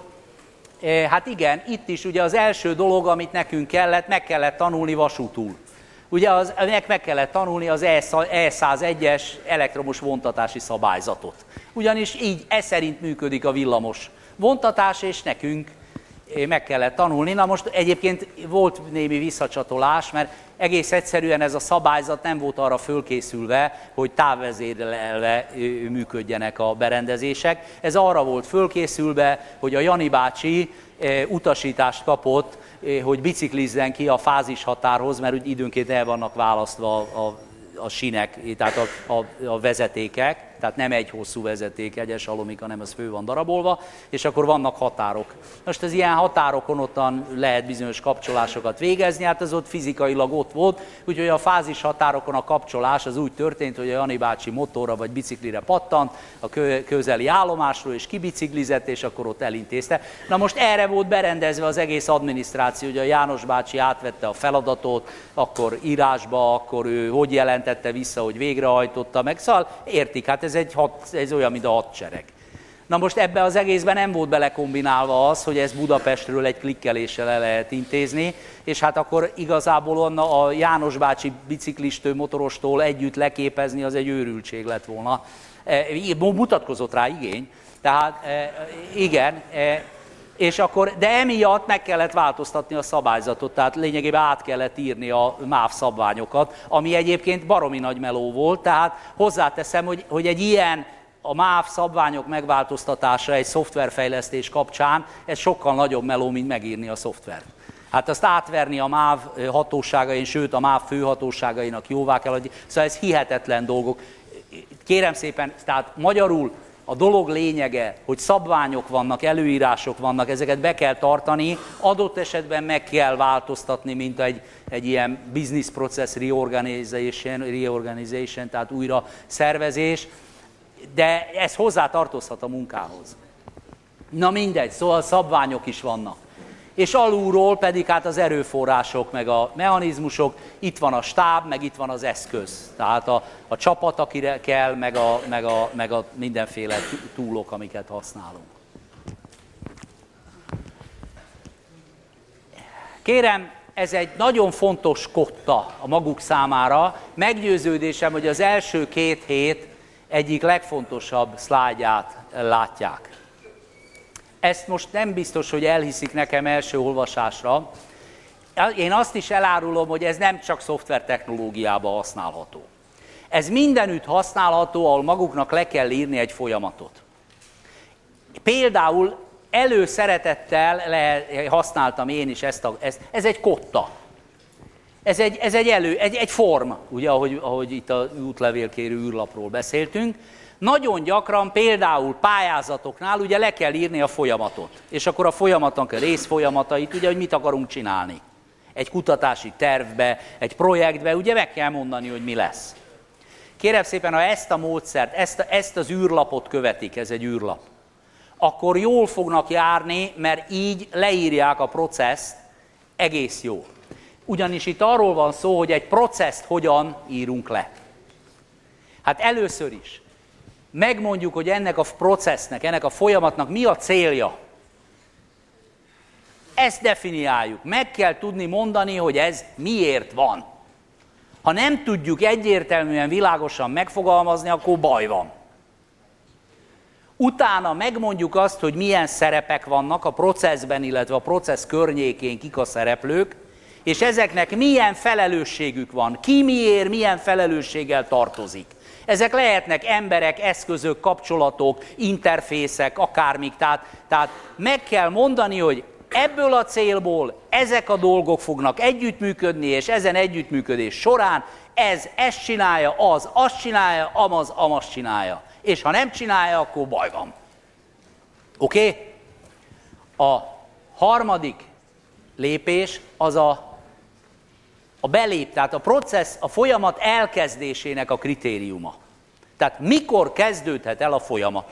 Hát igen, itt is ugye az első dolog, amit nekünk kellett, meg kellett tanulni vasútul. Ugye az, meg kellett tanulni az E százegyes elektromos vontatási szabályzatot. Ugyanis így ez szerint működik a villamos vontatás, és nekünk meg kellett tanulni. Na most egyébként volt némi visszacsatolás, mert egész egyszerűen ez a szabályzat nem volt arra fölkészülve, hogy távvezérelve működjenek a berendezések. Ez arra volt fölkészülve, hogy a Jani bácsi utasítást kapott, hogy biciklizzen ki a fázishatárhoz, mert úgy időnként el vannak választva a, a, a sinek, tehát a, a, a vezetékek, tehát nem egy hosszú vezeték, egyes alomik, hanem az fő van darabolva, és akkor vannak határok. Most az ilyen határokon ottan lehet bizonyos kapcsolásokat végezni, hát ez ott fizikailag ott volt, úgyhogy a fázis határokon a kapcsolás az úgy történt, hogy a Jani bácsi motorra vagy biciklire pattant a közeli állomásról, és kibiciklizett, és akkor ott elintézte. Na most erre volt berendezve az egész adminisztráció, hogy a János bácsi átvette a feladatot, akkor írásba, akkor ő hogy jelentette vissza, hogy végrehajtotta meg, szóval értik, hát ez Ez, egy hat, ez olyan, mint a hadsereg. Na most ebbe az egészben nem volt belekombinálva az, hogy ezt Budapestről egy klikkeléssel el lehet intézni, és hát akkor igazából a János bácsi biciklistől, motorostól együtt leképezni, az egy őrültség lett volna. Mutatkozott rá igény, tehát igen, és akkor, de emiatt meg kellett változtatni a szabályzatot, tehát lényegében át kellett írni a MÁV szabványokat, ami egyébként baromi nagy meló volt, tehát hozzáteszem, hogy, hogy egy ilyen a MÁV szabványok megváltoztatása egy szoftverfejlesztés kapcsán, ez sokkal nagyobb meló, mint megírni a szoftvert. Hát azt átverni a MÁV hatóságain, sőt a MÁV főhatóságainak jóvá kell, hogy, szóval ez hihetetlen dolgok. Kérem szépen, tehát magyarul a dolog lényege, hogy szabványok vannak, előírások vannak, ezeket be kell tartani, adott esetben meg kell változtatni, mint egy, egy ilyen business process reorganization, reorganization, tehát újra szervezés, de ez hozzá tartozhat a munkához. Na mindegy, szóval szabványok is vannak. És alulról pedig hát az erőforrások, meg a mechanizmusok, itt van a stáb, meg itt van az eszköz. Tehát a, a csapat, akire kell, meg a, meg, a, meg a mindenféle túlok, amiket használunk. Kérem, ez egy nagyon fontos kotta a maguk számára. Meggyőződésem, hogy az első két hét egyik legfontosabb szlájdját látják. Ezt most nem biztos, hogy elhiszik nekem első olvasásra. Én azt is elárulom, hogy ez nem csak szoftvertechnológiában használható. Ez mindenütt használható, ahol maguknak le kell írni egy folyamatot. Például előszeretettel le, használtam én is ezt, a, ezt. Ez egy kotta. Ez egy, ez egy, elő, egy, egy form, ugye, ahogy, ahogy itt a útlevélkérő űrlapról beszéltünk. Nagyon gyakran például pályázatoknál ugye le kell írni a folyamatot, és akkor a folyamatnak a részfolyamatait, ugye, hogy mit akarunk csinálni. Egy kutatási tervbe, egy projektbe, ugye meg kell mondani, hogy mi lesz. Kérem szépen, ha ezt a módszert, ezt, ezt az űrlapot követik, ez egy űrlap, akkor jól fognak járni, mert így leírják a processzt egész jól. Ugyanis itt arról van szó, hogy egy processzt hogyan írunk le. Hát először is megmondjuk, hogy ennek a processznek, ennek a folyamatnak mi a célja. Ezt definiáljuk. Meg kell tudni mondani, hogy ez miért van. Ha nem tudjuk egyértelműen, világosan megfogalmazni, akkor baj van. Utána megmondjuk azt, hogy milyen szerepek vannak a processzben, illetve a processz környékén, kik a szereplők, és ezeknek milyen felelősségük van, ki miért, milyen felelősséggel tartozik. Ezek lehetnek emberek, eszközök, kapcsolatok, interfészek, akármik. Tehát, tehát meg kell mondani, hogy ebből a célból ezek a dolgok fognak együttműködni, és ezen együttműködés során ez ezt csinálja, az azt csinálja, amaz amaz csinálja. És ha nem csinálja, akkor baj van. Oké? Okay? A harmadik lépés az a, a belép, tehát a processz, a folyamat elkezdésének a kritériuma. Tehát mikor kezdődhet el a folyamat?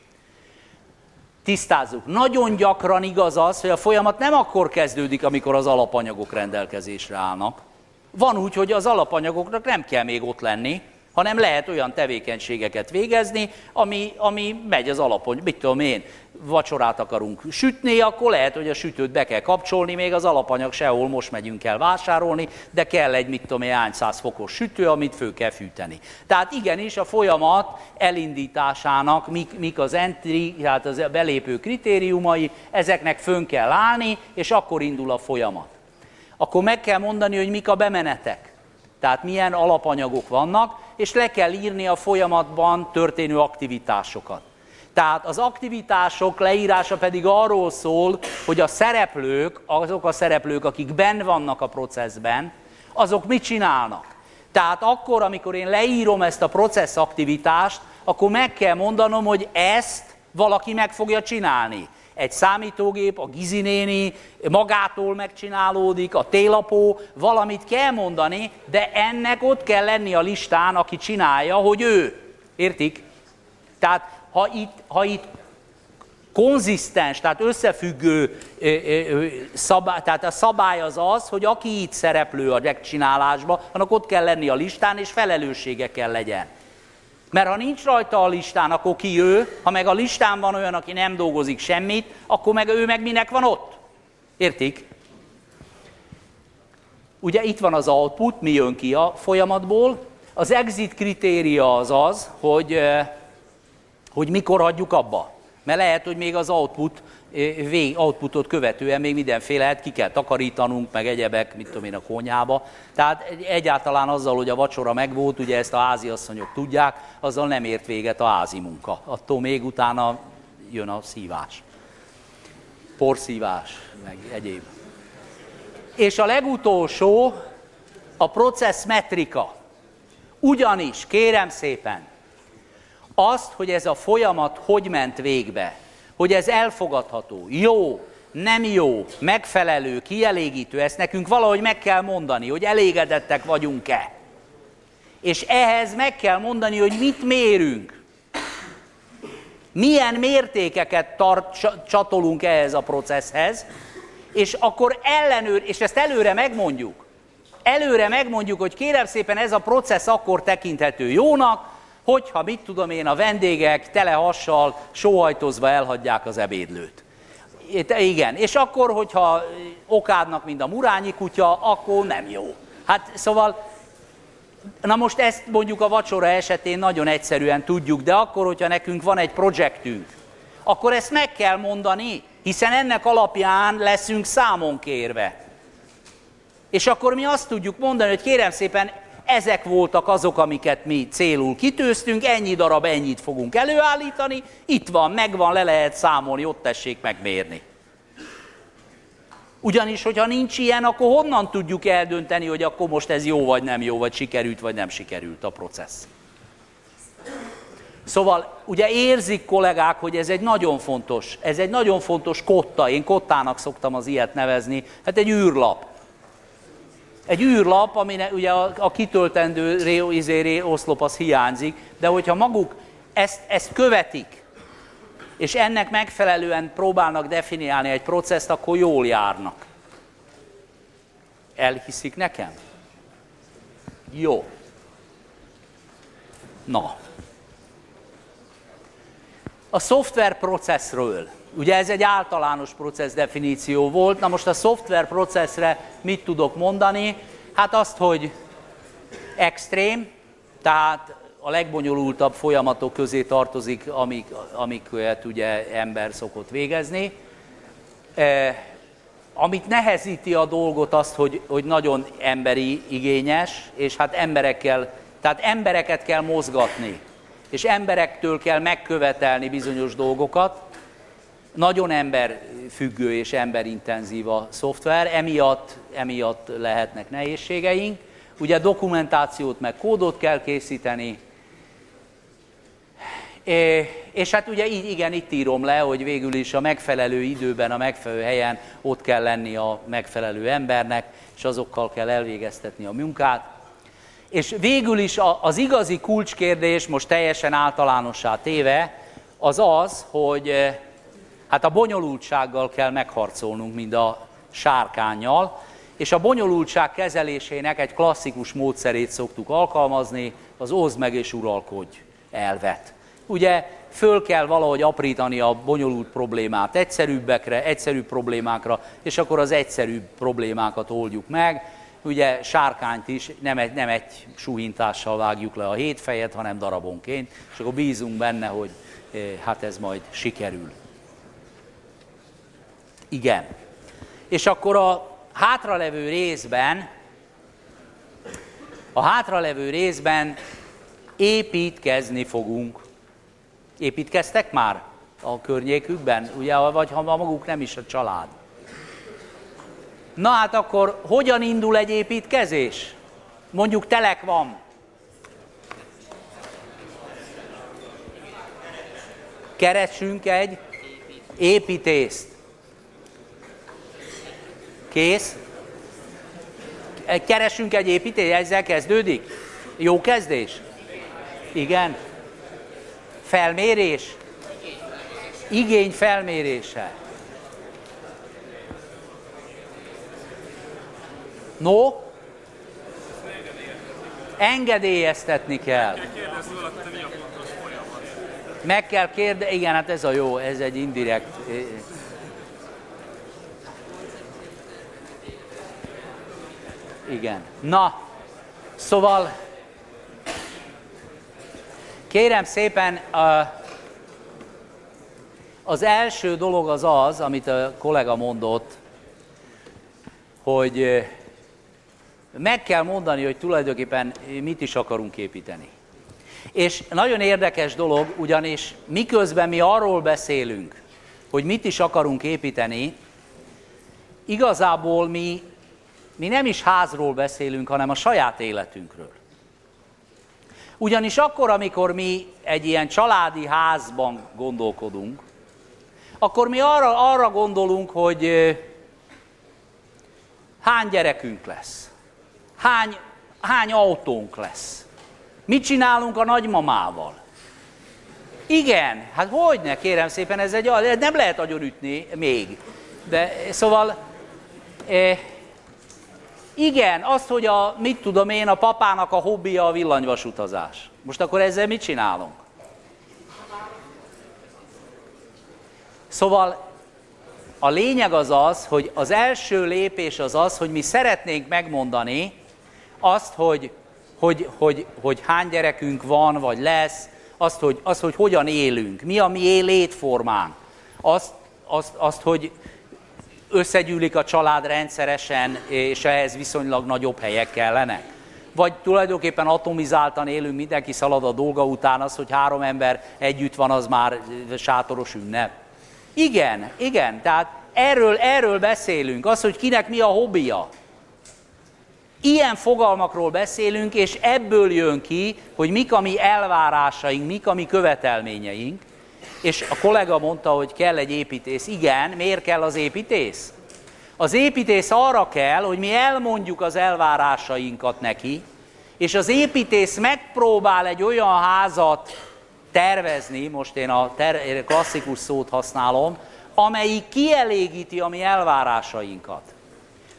Tisztázzuk. Nagyon gyakran igaz az, hogy a folyamat nem akkor kezdődik, amikor az alapanyagok rendelkezésre állnak. Van úgy, hogy az alapanyagoknak nem kell még ott lenni, hanem lehet olyan tevékenységeket végezni, ami, ami megy az alapon. Mit tudom én, vacsorát akarunk sütni, akkor lehet, hogy a sütőt be kell kapcsolni, még az alapanyag sehol, most megyünk el vásárolni, de kell egy, mit tudom én, hány száz fokos sütő, amit fő kell fűteni. Tehát igenis a folyamat elindításának mik, mik az entry, tehát az belépő kritériumai, ezeknek fönn kell állni, és akkor indul a folyamat. Akkor meg kell mondani, hogy mik a bemenetek. Tehát milyen alapanyagok vannak, és le kell írni a folyamatban történő aktivitásokat. Tehát az aktivitások leírása pedig arról szól, hogy a szereplők, azok a szereplők, akik benn vannak a processzben, azok mit csinálnak. Tehát akkor, amikor én leírom ezt a processz aktivitást, akkor meg kell mondanom, hogy ezt valaki meg fogja csinálni. Egy számítógép, a Gizi néni magától megcsinálódik, a télapó, valamit kell mondani, de ennek ott kell lenni a listán, aki csinálja, hogy ő. Értik? Tehát ha itt, ha itt konzisztens, tehát összefüggő szabály, tehát a szabály az az, hogy aki itt szereplő a megcsinálásban, annak ott kell lenni a listán, és felelőssége kell legyen. Mert ha nincs rajta a listán, akkor ki ő, ha meg a listán van olyan, aki nem dolgozik semmit, akkor meg ő meg minek van ott. Értik? Ugye itt van az output, mi jön ki a folyamatból. Az exit kritéria az az, hogy, hogy mikor hagyjuk abba. Mert lehet, hogy még az output, vég, outputot követően még mindenféle, hát ki kell takarítanunk, meg egyebek, mit tudom én, a konyhába. Tehát egyáltalán azzal, hogy a vacsora megvolt, ugye ezt a háziasszonyok tudják, azzal nem ért véget a házi munka. Attól még utána jön a szívás. Porszívás, meg egyéb. És a legutolsó a processz metrika. Ugyanis, kérem szépen, azt, hogy ez a folyamat hogy ment végbe, hogy ez elfogadható, jó, nem jó, megfelelő, kielégítő, ezt nekünk valahogy meg kell mondani, hogy elégedettek vagyunk-e. És ehhez meg kell mondani, hogy mit mérünk. Milyen mértékeket tart, csatolunk ehhez a processzhez, és akkor ellenőr, és ezt előre megmondjuk. Előre megmondjuk, hogy kérem szépen ez a processz akkor tekinthető jónak, hogyha, mit tudom én, a vendégek tele hassal, sóhajtozva elhagyják az ebédlőt. Igen, és akkor, hogyha okádnak, mint a murányi kutya, akkor nem jó. Hát szóval, na most ezt mondjuk a vacsora esetén nagyon egyszerűen tudjuk, de akkor, hogyha nekünk van egy projektünk, akkor ezt meg kell mondani, hiszen ennek alapján leszünk számon kérve. És akkor mi azt tudjuk mondani, hogy kérem szépen, ezek voltak azok, amiket mi célul kitűztünk, ennyi darab, ennyit fogunk előállítani, itt van, megvan, le lehet számolni, ott tessék megmérni. Ugyanis, hogyha nincs ilyen, akkor honnan tudjuk eldönteni, hogy akkor most ez jó vagy nem jó, vagy sikerült vagy nem sikerült a processz. Szóval ugye érzik kollégák, hogy ez egy nagyon fontos, ez egy nagyon fontos kotta, én kottának szoktam az ilyet nevezni, hát egy űrlap. Egy űrlap, aminek ugye a, a kitöltendő ré, izé, oszlop az hiányzik, de hogyha maguk ezt, ezt követik, és ennek megfelelően próbálnak definiálni egy processzt, akkor jól járnak. Elhiszik nekem? Jó. Na. A szoftver processzről. Ugye ez egy általános processz definíció volt. Na most a szoftver processzre mit tudok mondani? Hát azt, hogy extrém, tehát a legbonyolultabb folyamatok közé tartozik, amik, amiket ugye ember szokott végezni. E, amit nehezíti a dolgot azt, hogy, hogy nagyon emberi igényes, és hát emberekkel, tehát embereket kell mozgatni, és emberektől kell megkövetelni bizonyos dolgokat. Nagyon emberfüggő és emberintenzív a szoftver, emiatt, emiatt lehetnek nehézségeink. Ugye dokumentációt meg kódot kell készíteni, és hát ugye igen, itt írom le, hogy végül is a megfelelő időben, a megfelelő helyen ott kell lenni a megfelelő embernek, és azokkal kell elvégeztetni a munkát. És végül is az igazi kulcskérdés, most teljesen általánossá téve, az az, hogy hát a bonyolultsággal kell megharcolnunk, mint a sárkánnyal, és a bonyolultság kezelésének egy klasszikus módszerét szoktuk alkalmazni, az oszd meg és uralkodj elvet. Ugye föl kell valahogy aprítani a bonyolult problémát egyszerűbbekre, egyszerűbb problémákra, és akkor az egyszerűbb problémákat oldjuk meg. Ugye sárkányt is nem egy, nem egy súhintással vágjuk le a hétfejet, hanem darabonként, és akkor bízunk benne, hogy eh, hát ez majd sikerül. Igen. És akkor a hátralevő részben, a hátralevő részben építkezni fogunk. Építkeztek már a környékükben? Ugye, vagy ha maguk nem is a család. Na hát akkor hogyan indul egy építkezés? Mondjuk telek van. Keressünk egy építészt. Kész? Keresünk egy építést, ezzel kezdődik? Jó kezdés? Igen. Felmérés? Igény felmérése. No? Engedélyeztetni kell. Meg kell kérdezni, igen, hát ez a jó, ez egy indirekt. Igen. Na, szóval kérem szépen, az első dolog az az, amit a kollega mondott, hogy meg kell mondani, hogy tulajdonképpen mit is akarunk építeni. És nagyon érdekes dolog, ugyanis miközben mi arról beszélünk, hogy mit is akarunk építeni, igazából mi, mi nem is házról beszélünk, hanem a saját életünkről. Ugyanis akkor, amikor mi egy ilyen családi házban gondolkodunk, akkor mi arra, arra gondolunk, hogy hány gyerekünk lesz, hány, hány autónk lesz, mit csinálunk a nagymamával. Igen, hát hogyne, kérem szépen, ez egy, nem lehet agyonütni még. De szóval, eh, igen, azt, hogy a, mit tudom én, a papának a hobbija a villanyvasutazás. Most akkor ezzel mit csinálunk? Szóval a lényeg az az, hogy az első lépés az az, hogy mi szeretnénk megmondani azt, hogy, hogy, hogy, hogy hány gyerekünk van, vagy lesz, azt, hogy, azt, hogy hogyan élünk, mi a mi létformánk, azt, azt, azt, hogy összegyűlik a család rendszeresen, és ehhez viszonylag nagyobb helyek kellenek. Vagy tulajdonképpen atomizáltan élünk, mindenki szalad a dolga után, az, hogy három ember együtt van, az már sátoros ünnep. Igen, igen, tehát erről, erről beszélünk, az, hogy kinek mi a hobbija. Ilyen fogalmakról beszélünk, és ebből jön ki, hogy mik a mi elvárásaink, mik a mi követelményeink. És a kollega mondta, hogy kell egy építész. Igen, miért kell az építész? Az építész arra kell, hogy mi elmondjuk az elvárásainkat neki, és az építész megpróbál egy olyan házat tervezni, most én a ter- klasszikus szót használom, amelyik kielégíti a mi elvárásainkat.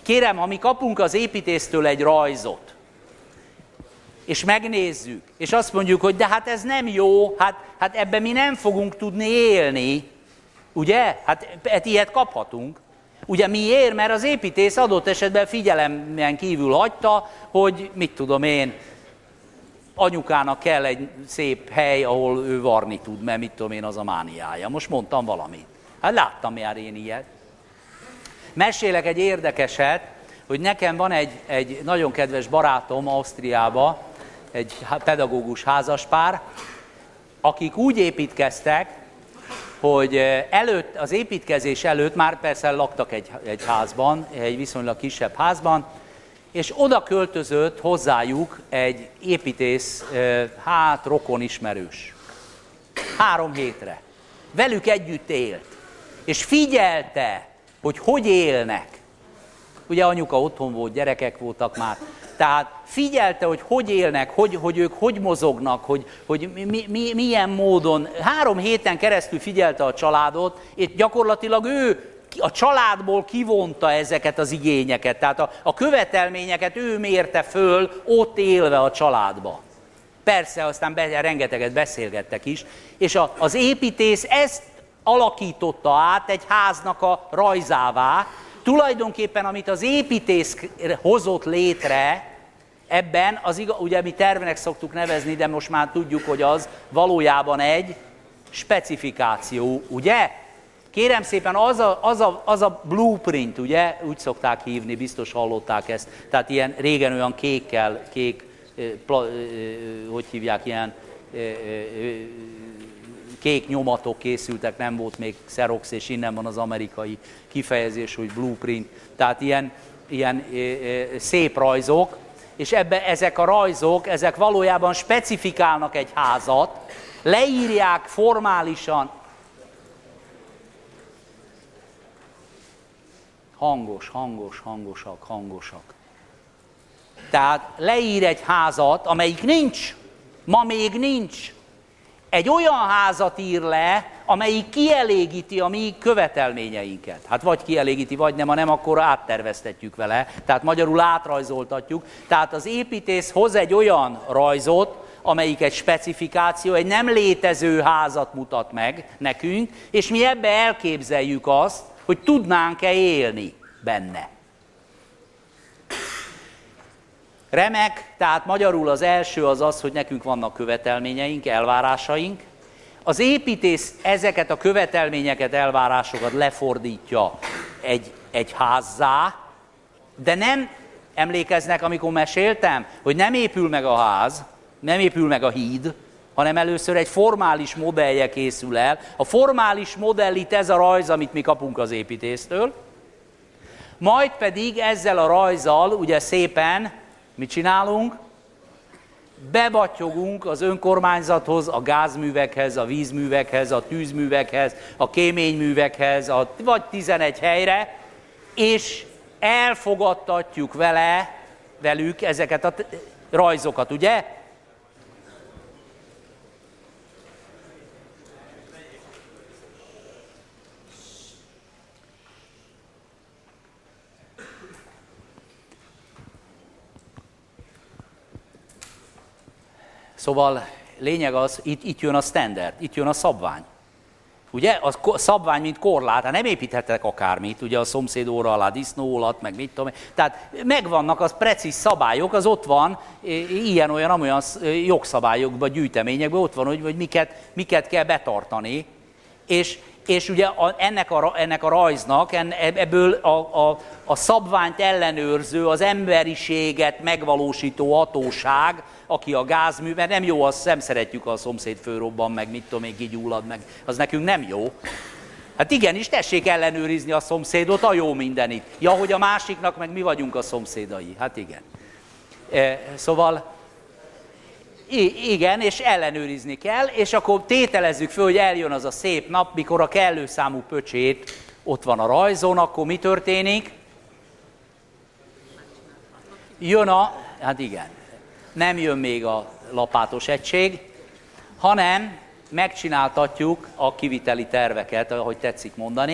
kérem, ha mi kapunk az építésztől egy rajzot, és megnézzük, és azt mondjuk, hogy de hát ez nem jó, hát, hát ebben mi nem fogunk tudni élni, ugye? Hát, hát ilyet kaphatunk. Ugye miért? Mert az építész adott esetben figyelemen kívül hagyta, hogy mit tudom én, anyukának kell egy szép hely, ahol ő varni tud, mert mit tudom én, az a mániája. Most mondtam valamit. Hát láttam már én ilyet. Mesélek egy érdekeset, hogy nekem van egy, egy nagyon kedves barátom Ausztriába, egy pedagógus házaspár, akik úgy építkeztek, hogy előtt, az építkezés előtt már persze laktak egy, egy házban, egy viszonylag kisebb házban, és oda költözött hozzájuk egy építész, hát rokon ismerős. Három hétre. Velük együtt élt. És figyelte, hogy hogy élnek. Ugye anyuka otthon volt, gyerekek voltak már. Tehát figyelte, hogy hogy élnek, hogy, hogy ők hogy mozognak, hogy, hogy mi, mi, milyen módon. Három héten keresztül figyelte a családot, és gyakorlatilag ő a családból kivonta ezeket az igényeket. Tehát a, a követelményeket ő mérte föl, ott élve a családba. Persze, aztán be, rengeteget beszélgettek is. És a, az építész ezt alakította át egy háznak a rajzává. Tulajdonképpen, amit az építész hozott létre, ebben, az igaz, ugye mi tervnek szoktuk nevezni, de most már tudjuk, hogy az valójában egy specifikáció, ugye? Kérem szépen, az a, az a, az a blueprint, ugye? Úgy szokták hívni, biztos hallották ezt. Tehát ilyen régen olyan kékkel, kék, pla, hogy hívják, ilyen kék nyomatok készültek, nem volt még Xerox, és innen van az amerikai kifejezés, hogy blueprint. Tehát ilyen, ilyen szép rajzok, és ebbe ezek a rajzok, ezek valójában specifikálnak egy házat, leírják formálisan, hangos, hangos, hangosak, hangosak. Tehát leír egy házat, amelyik nincs, ma még nincs. Egy olyan házat ír le, amelyik kielégíti a mi követelményeinket. Hát vagy kielégíti, vagy nem, ha nem, akkor átterveztetjük vele. Tehát magyarul átrajzoltatjuk. Tehát az építész hoz egy olyan rajzot, amelyik egy specifikáció, egy nem létező házat mutat meg nekünk, és mi ebbe elképzeljük azt, hogy tudnánk-e élni benne. Remek, tehát magyarul az első az az, hogy nekünk vannak követelményeink, elvárásaink. Az építész ezeket a követelményeket, elvárásokat lefordítja egy, egy házzá, de nem emlékeznek, amikor meséltem, hogy nem épül meg a ház, nem épül meg a híd, hanem először egy formális modellje készül el. A formális modell itt ez a rajz, amit mi kapunk az építésztől, majd pedig ezzel a rajzzal ugye szépen mit csinálunk? Bebattyogunk az önkormányzathoz, a gázművekhez, a vízművekhez, a tűzművekhez, a kéményművekhez, a, vagy tizenegy helyre, és elfogadtatjuk vele, velük ezeket a rajzokat, ugye? Szóval lényeg az, itt, itt jön a standard, itt jön a szabvány. Ugye? A szabvány, mint korlát, hát nem építhetek akármit, ugye a szomszéd óra alá disznóolat, meg mit tudom én. Tehát megvannak az precíz szabályok, az ott van, ilyen-olyan, amolyan jogszabályokban, gyűjteményekben ott van, hogy, hogy miket, miket kell betartani. És, és ugye a, ennek, a, ennek a rajznak, ebből a, a, a szabványt ellenőrző, az emberiséget megvalósító hatóság, aki a gázmű, mert nem jó, azt nem szeretjük, a szomszéd fölrobban, meg mit tudom, még kigyullad, meg az nekünk nem jó. Hát igenis, tessék ellenőrizni a szomszédot, a jó mindenit. Ja, hogy a másiknak meg mi vagyunk a szomszédai. Hát igen. E, szóval, igen, és ellenőrizni kell, és akkor tételezzük föl, hogy eljön az a szép nap, mikor a kellő számú pöcsét ott van a rajzon, akkor mi történik? Jön a, hát igen. Nem jön még a lapátos egység, hanem megcsináltatjuk a kiviteli terveket, ahogy tetszik mondani.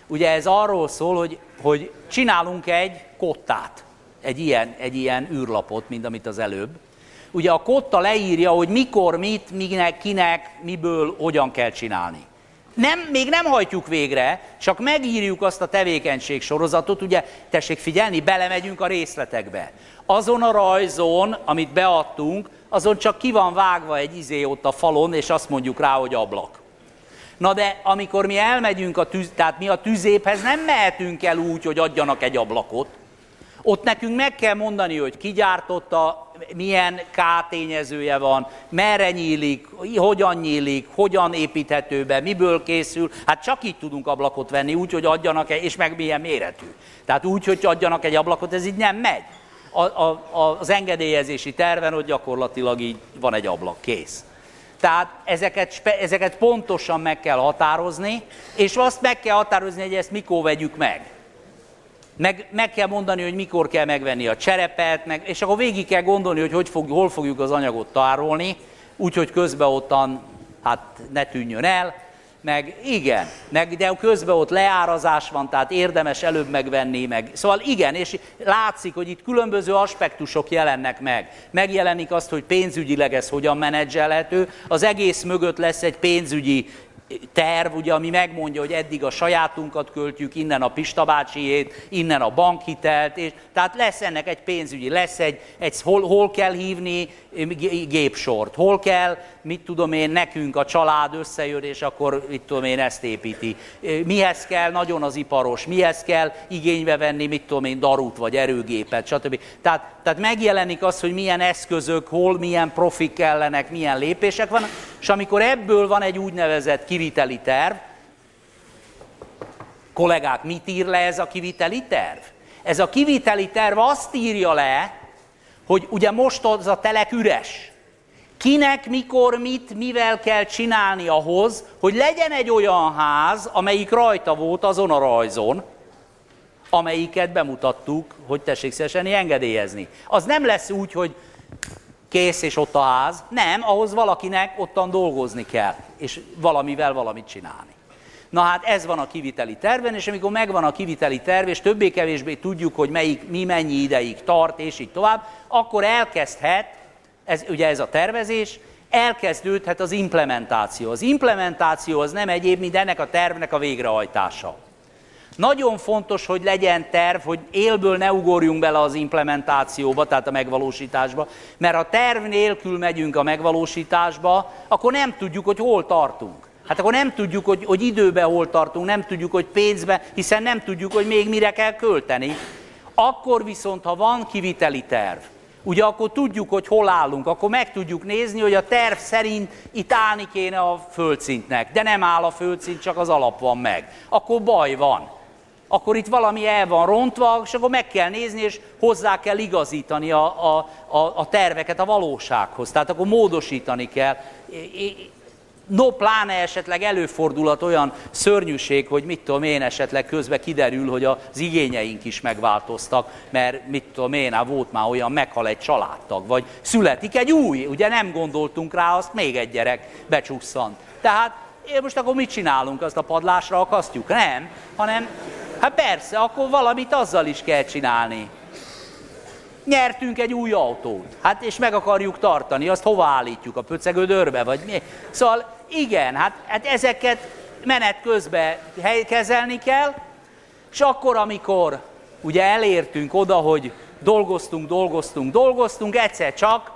Ugye ez arról szól, hogy, hogy csinálunk egy kottát, egy ilyen, egy ilyen űrlapot, mint amit az előbb. Ugye a kotta leírja, hogy mikor, mit, minek, kinek, miből, hogyan kell csinálni. Nem, még nem hajtjuk végre, csak megírjuk azt a tevékenység sorozatot, ugye, tessék figyelni, belemegyünk a részletekbe. Azon a rajzon, amit beadtunk, azon csak ki van vágva egy izé ott a falon, és azt mondjuk rá, hogy ablak. Na de amikor mi elmegyünk a tűz, tehát mi a tüzéphez nem mehetünk el úgy, hogy adjanak egy ablakot. Ott nekünk meg kell mondani, hogy ki gyártotta, milyen K-tényezője van, merre nyílik, hogyan nyílik, hogyan építhető be, miből készül. Hát csak így tudunk ablakot venni, úgy, hogy adjanak egy, és meg milyen méretű. Tehát úgy, hogy adjanak egy ablakot, ez így nem megy. A, a, az engedélyezési terven, hogy gyakorlatilag így van egy ablak, kész. Tehát ezeket, ezeket pontosan meg kell határozni, és azt meg kell határozni, hogy ezt mikor vegyük meg. Meg, meg kell mondani, hogy mikor kell megvenni a cserepet, meg, és akkor végig kell gondolni, hogy, hogy fog, hol fogjuk az anyagot tárolni, úgyhogy közben ottan hát ne tűnjön el, meg igen, meg, de közben ott leárazás van, tehát érdemes előbb megvenni, meg. Szóval igen, és látszik, hogy itt különböző aspektusok jelennek meg. Megjelenik azt, hogy pénzügyileg ez hogyan menedzselhető, az egész mögött lesz egy pénzügyi terv, ugye, ami megmondja, hogy eddig a sajátunkat költjük, innen a Pista bácsiét, innen a bankhitelt, és tehát lesz ennek egy pénzügyi, lesz egy, egy hol, hol kell hívni gépsort, hol kell, mit tudom én, nekünk a család összejön, és akkor, mit tudom én, ezt építi. Mihez kell nagyon az iparos, mihez kell igénybe venni, mit tudom én, darut, vagy erőgépet, stb. Tehát, tehát megjelenik az, hogy milyen eszközök, hol milyen profik kellenek, milyen lépések vannak, és amikor ebből van egy úgynevezett kiviteli terv, kollégák, mit ír le ez a kiviteli terv? Ez a kiviteli terv azt írja le, hogy ugye most az a telek üres. Kinek, mikor, mit, mivel kell csinálni ahhoz, hogy legyen egy olyan ház, amelyik rajta volt azon a rajzon, amelyiket bemutattuk, hogy tessék szívesen engedélyezni. Az nem lesz úgy, hogy kész és ott a ház. Nem, ahhoz valakinek ottan dolgozni kell, és valamivel valamit csinálni. Na hát ez van a kiviteli terven, és amikor megvan a kiviteli terv, és többé-kevésbé tudjuk, hogy melyik, mi mennyi ideig tart, és így tovább, akkor elkezdhet, ez, ugye ez a tervezés, elkezdődhet az implementáció. Az implementáció az nem egyéb, mint ennek a tervnek a végrehajtása. Nagyon fontos, hogy legyen terv, hogy élből ne ugorjunk bele az implementációba, tehát a megvalósításba, mert ha terv nélkül megyünk a megvalósításba, akkor nem tudjuk, hogy hol tartunk. Hát akkor nem tudjuk, hogy, hogy időben hol tartunk, nem tudjuk, hogy pénzben, hiszen nem tudjuk, hogy még mire kell költeni. Akkor viszont, ha van kiviteli terv, ugye akkor tudjuk, hogy hol állunk, akkor meg tudjuk nézni, hogy a terv szerint itt állni kéne a földszintnek, de nem áll a földszint, csak az alap van meg. Akkor baj van. Akkor itt valami el van rontva, és akkor meg kell nézni, és hozzá kell igazítani a, a, a, a terveket a valósághoz. Tehát akkor módosítani kell. No, pláne esetleg előfordulhat olyan szörnyűség, hogy mit tudom én, esetleg közben kiderül, hogy az igényeink is megváltoztak, mert mit tudom én, hát volt már olyan, meghal egy családtag, vagy születik egy új, ugye nem gondoltunk rá, azt még egy gyerek becsusszant. Tehát most akkor mit csinálunk, azt a padlásra akasztjuk? Nem, hanem, hát persze, akkor valamit azzal is kell csinálni. Nyertünk egy új autót, hát és meg akarjuk tartani, azt hova állítjuk, a pöcegödörbe, vagy mi? Szóval igen, hát, hát ezeket menet közben kezelni kell, és akkor, amikor ugye elértünk oda, hogy dolgoztunk, dolgoztunk, dolgoztunk, egyszer csak,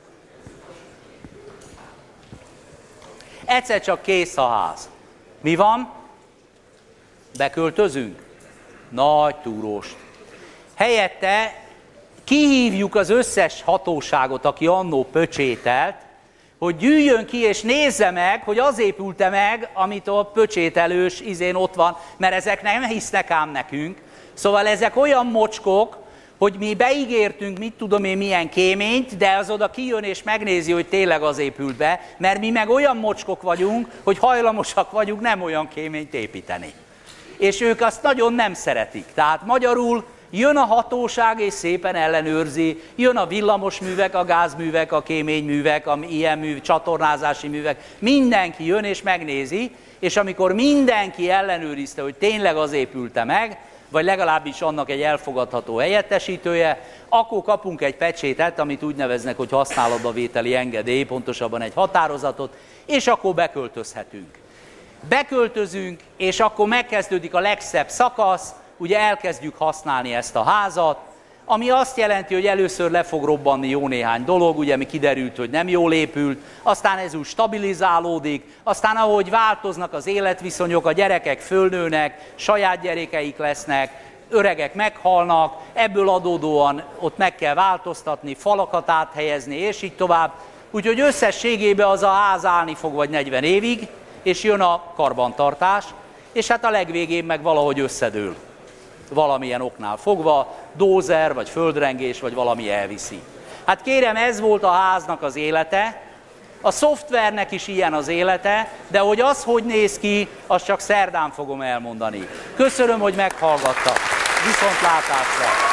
egyszer csak kész a ház. Mi van? Beköltözünk? Nagy túróst. Helyette kihívjuk az összes hatóságot, aki annó pöcsételt, hogy gyűjjön ki és nézze meg, hogy az épülte meg, amit a pöcsételős izén ott van, mert ezek nem hisznek ám nekünk. Szóval ezek olyan mocskok, hogy mi beígértünk, mit tudom én milyen kéményt, de az oda kijön és megnézi, hogy tényleg az épült be, mert mi meg olyan mocskok vagyunk, hogy hajlamosak vagyunk nem olyan kéményt építeni. És ők azt nagyon nem szeretik. Tehát magyarul Jön a hatóság és szépen ellenőrzi, jön a villamosművek, a gázművek, a kéményművek, a ilyen mű, csatornázási művek, mindenki jön és megnézi, és amikor mindenki ellenőrizte, hogy tényleg az épülte meg, vagy legalábbis annak egy elfogadható helyettesítője, akkor kapunk egy pecsétet, amit úgy neveznek, hogy használatbavételi engedély, pontosabban egy határozatot, és akkor beköltözhetünk. Beköltözünk, és akkor megkezdődik a legszebb szakasz, ugye elkezdjük használni ezt a házat, ami azt jelenti, hogy először le fog robbanni jó néhány dolog, ugye mi kiderült, hogy nem jól épült, aztán ez úgy stabilizálódik, aztán ahogy változnak az életviszonyok, a gyerekek fölnőnek, saját gyerekeik lesznek, öregek meghalnak, ebből adódóan ott meg kell változtatni, falakat áthelyezni, és így tovább. Úgyhogy összességében az a ház állni fog vagy negyven évig, és jön a karbantartás, és hát a legvégén meg valahogy összedől. Valamilyen oknál fogva, dózer, vagy földrengés, vagy valami elviszi. Hát kérem, ez volt a háznak az élete, a szoftvernek is ilyen az élete, de hogy az hogy néz ki, azt csak szerdán fogom elmondani. Köszönöm, hogy meghallgattak. Viszontlátásra!